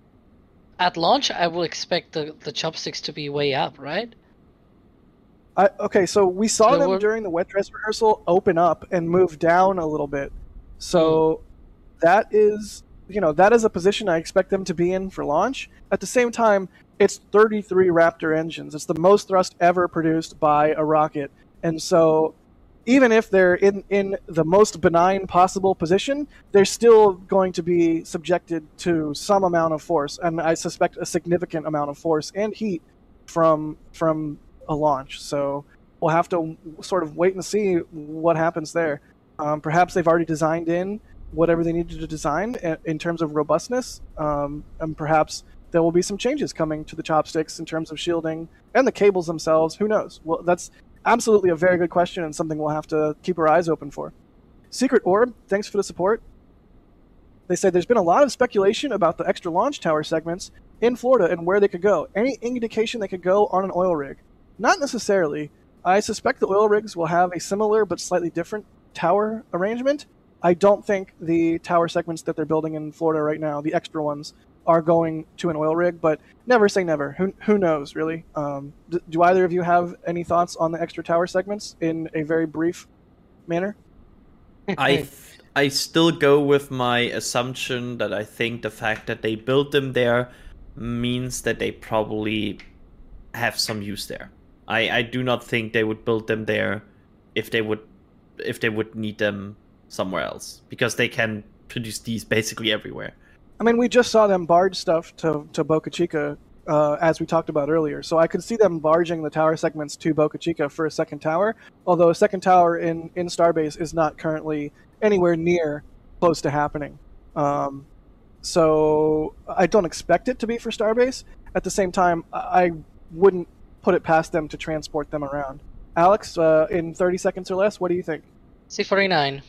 at launch, I will expect the chopsticks to be way up, right? Okay, so we saw them Slower? during the wet dress rehearsal open up and move down a little bit. So that is, that is a position I expect them to be in for launch. At the same time, it's 33 Raptor engines. It's the most thrust ever produced by a rocket. And so even if they're in the most benign possible position, they're still going to be subjected to some amount of force, and I suspect a significant amount of force and heat from a launch. So we'll have to sort of wait and see what happens there. Perhaps they've already designed in whatever they needed to design in terms of robustness, and perhaps there will be some changes coming to the chopsticks in terms of shielding and the cables themselves. Who knows? Well, that's absolutely a very good question and something we'll have to keep our eyes open for. Secret Orb, thanks for the support. They say there's been a lot of speculation about the extra launch tower segments in Florida and where they could go. Any indication they could go on an oil rig? Not necessarily. I suspect the oil rigs will have a similar but slightly different tower arrangement. I don't think the tower segments that they're building in Florida right now, the extra ones, are going to an oil rig, but never say never. Who knows, really? Do either of you have any thoughts on the extra tower segments in a very brief manner? I still go with my assumption that I think the fact that they built them there means that they probably have some use there. I do not think they would build them there if they would need them somewhere else, because they can produce these basically everywhere. I mean, we just saw them barge stuff to Boca Chica, as we talked about earlier. So I could see them barging the tower segments to Boca Chica for a second tower, although a second tower in Starbase is not currently anywhere near close to happening. So I don't expect it to be for Starbase. At the same time, I wouldn't put it past them to transport them around. Alex, in 30 seconds or less, what do you think? C49.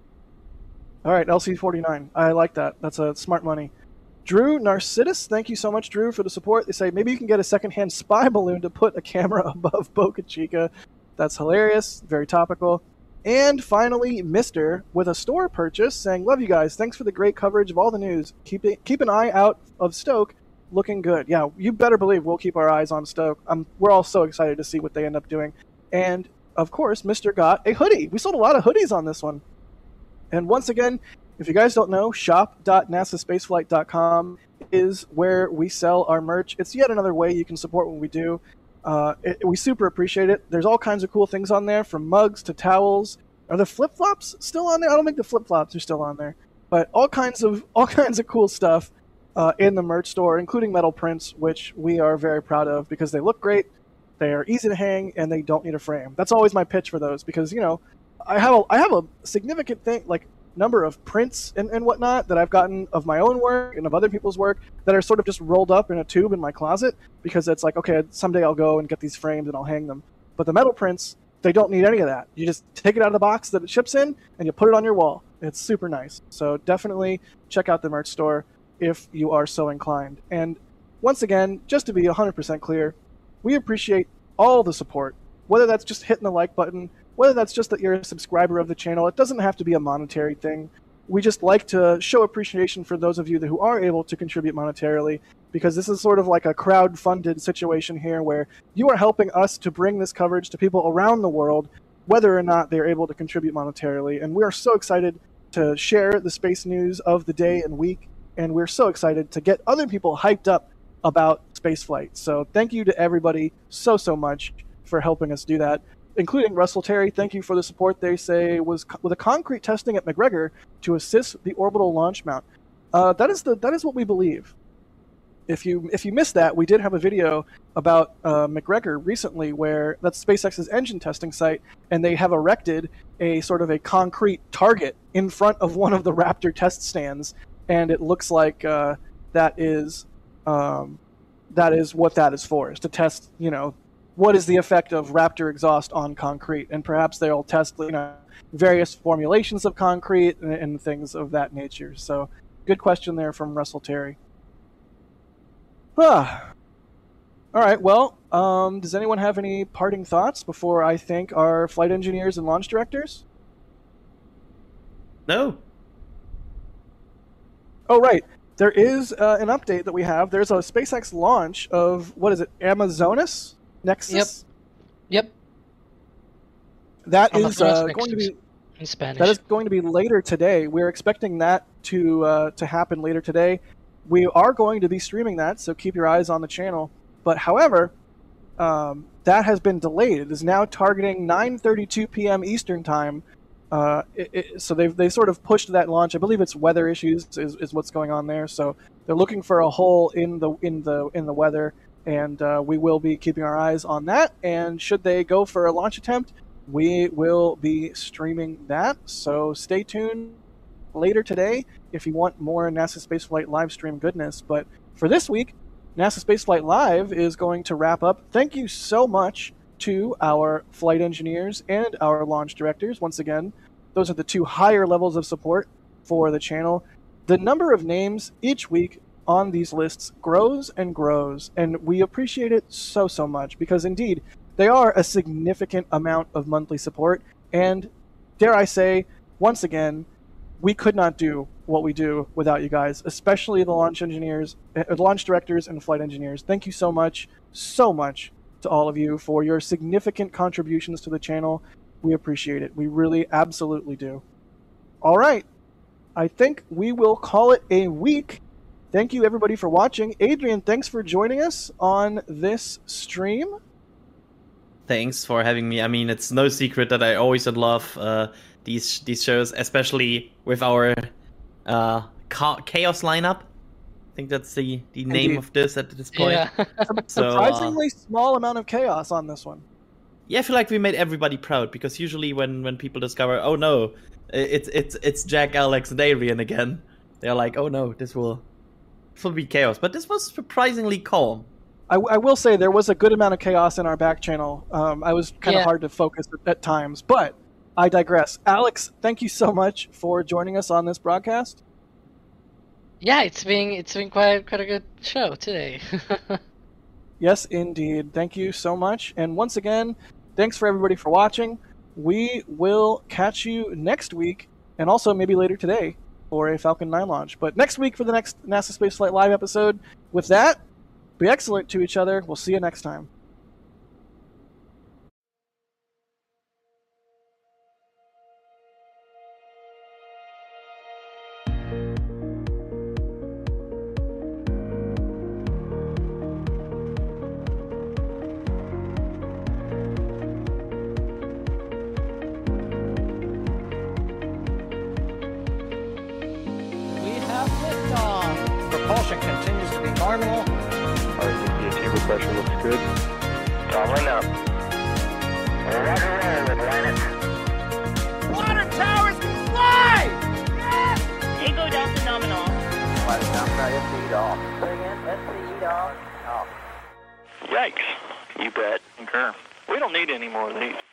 All right, LC49. I like that. That's a smart money. Drew Narcitus, thank you so much, Drew, for the support. They say maybe you can get a secondhand spy balloon to put a camera above Boca Chica. That's hilarious. Very topical. And finally, Mr. with a store purchase saying, love you guys. Thanks for the great coverage of all the news. Keep an eye out of Stoke. Looking good. Yeah, you better believe we'll keep our eyes on Stoke. We're all so excited to see what they end up doing. And, of course, Mr. got a hoodie. We sold a lot of hoodies on this one. And once again, if you guys don't know, shop.nasaspaceflight.com is where we sell our merch. It's yet another way you can support what we do. We super appreciate it. There's all kinds of cool things on there, from mugs to towels. Are the flip-flops still on there? I don't think the flip-flops are still on there. But all kinds of cool stuff in the merch store, including metal prints, which we are very proud of because they look great, they are easy to hang, and they don't need a frame. That's always my pitch for those because, I have a significant number of prints and whatnot that I've gotten of my own work and of other people's work that are sort of just rolled up in a tube in my closet because it's like, okay, someday I'll go and get these framed and I'll hang them. But the metal prints, they don't need any of that. You just take it out of the box that it ships in and you put it on your wall. It's super nice. So definitely check out the merch store if you are so inclined. And once again, just to be 100% clear, we appreciate all the support, whether that's just hitting the like button, whether that's just that you're a subscriber of the channel. It doesn't have to be a monetary thing. We just like to show appreciation for those of you who are able to contribute monetarily, because this is sort of like a crowd-funded situation here where you are helping us to bring this coverage to people around the world, whether or not they're able to contribute monetarily. And we are so excited to share the space news of the day and week, and we're so excited to get other people hyped up about spaceflight. So thank you to everybody so much for helping us do that, including Russell Terry. Thank you for the support. They say was with a concrete testing at McGregor to assist the orbital launch mount. That is what we believe. If you missed that, we did have a video about McGregor recently, where that's SpaceX's engine testing site, and they have erected a sort of a concrete target in front of one of the Raptor test stands, and it looks like that is what that is for, is to test, what is the effect of Raptor exhaust on concrete, and perhaps they'll test, various formulations of concrete and things of that nature. So, good question there from Russell Terry. All right, well, does anyone have any parting thoughts before I thank our flight engineers and launch directors? No. Oh, right. there is an update that we have. There's a SpaceX launch of, what is it, Amazonas Nexus? Yep. That is Amazonas going to Nexus be in Spanish. that is going to be later today. We're expecting that to happen later today. We are going to be streaming that, so keep your eyes on the channel. But however, that has been delayed. It is now targeting 9:32 p.m. Eastern time. So they've sort of pushed that launch. I believe it's weather issues is what's going on there. So they're looking for a hole in the weather, and we will be keeping our eyes on that. And should they go for a launch attempt, we will be streaming that. So stay tuned later today if you want more NASA Spaceflight live stream goodness. But for this week, NASA Spaceflight Live is going to wrap up. Thank you so much to our flight engineers and our launch directors. Once again, those are the two higher levels of support for the channel. The number of names each week on these lists grows and grows, and we appreciate it so much, because indeed, they are a significant amount of monthly support, and dare I say, once again, we could not do what we do without you guys, especially the launch engineers, launch directors, and flight engineers. Thank you so much to all of you for your significant contributions to the channel. We appreciate it. We really absolutely do. All right. I think we will call it a week. Thank you, everybody, for watching. Adrian, thanks for joining us on this stream. Thanks for having me. I mean, it's no secret that I always love these shows, especially with our Chaos lineup. I think that's the name of this at this point. Yeah. So, Surprisingly small amount of chaos on this one. yeah, I feel like we made everybody proud, because usually when people discover, oh no, it's Jack, Alex, and Adrian again, they're like, oh no, this will be chaos. But this was surprisingly calm. I will say there was a good amount of chaos in our back channel. I was kind of hard to focus at times, but I digress. Alex, thank you so much for joining us on this broadcast. Yeah, it's been quite a good show today. Yes, indeed. Thank you so much. And once again, thanks for everybody for watching. We will catch you next week, and also maybe later today for a Falcon 9 launch. But next week for the next NASA Spaceflight Live episode. With that, be excellent to each other. We'll see you next time. Propulsion continues to be nominal. RCPT pressure looks good. Toggling up. Roger, roll, Atlantis. Water towers, fly! Yes! Tango Delta nominal. Flight SE off. Bring in SE off. Yikes. You bet. Concur. We don't need any more of these.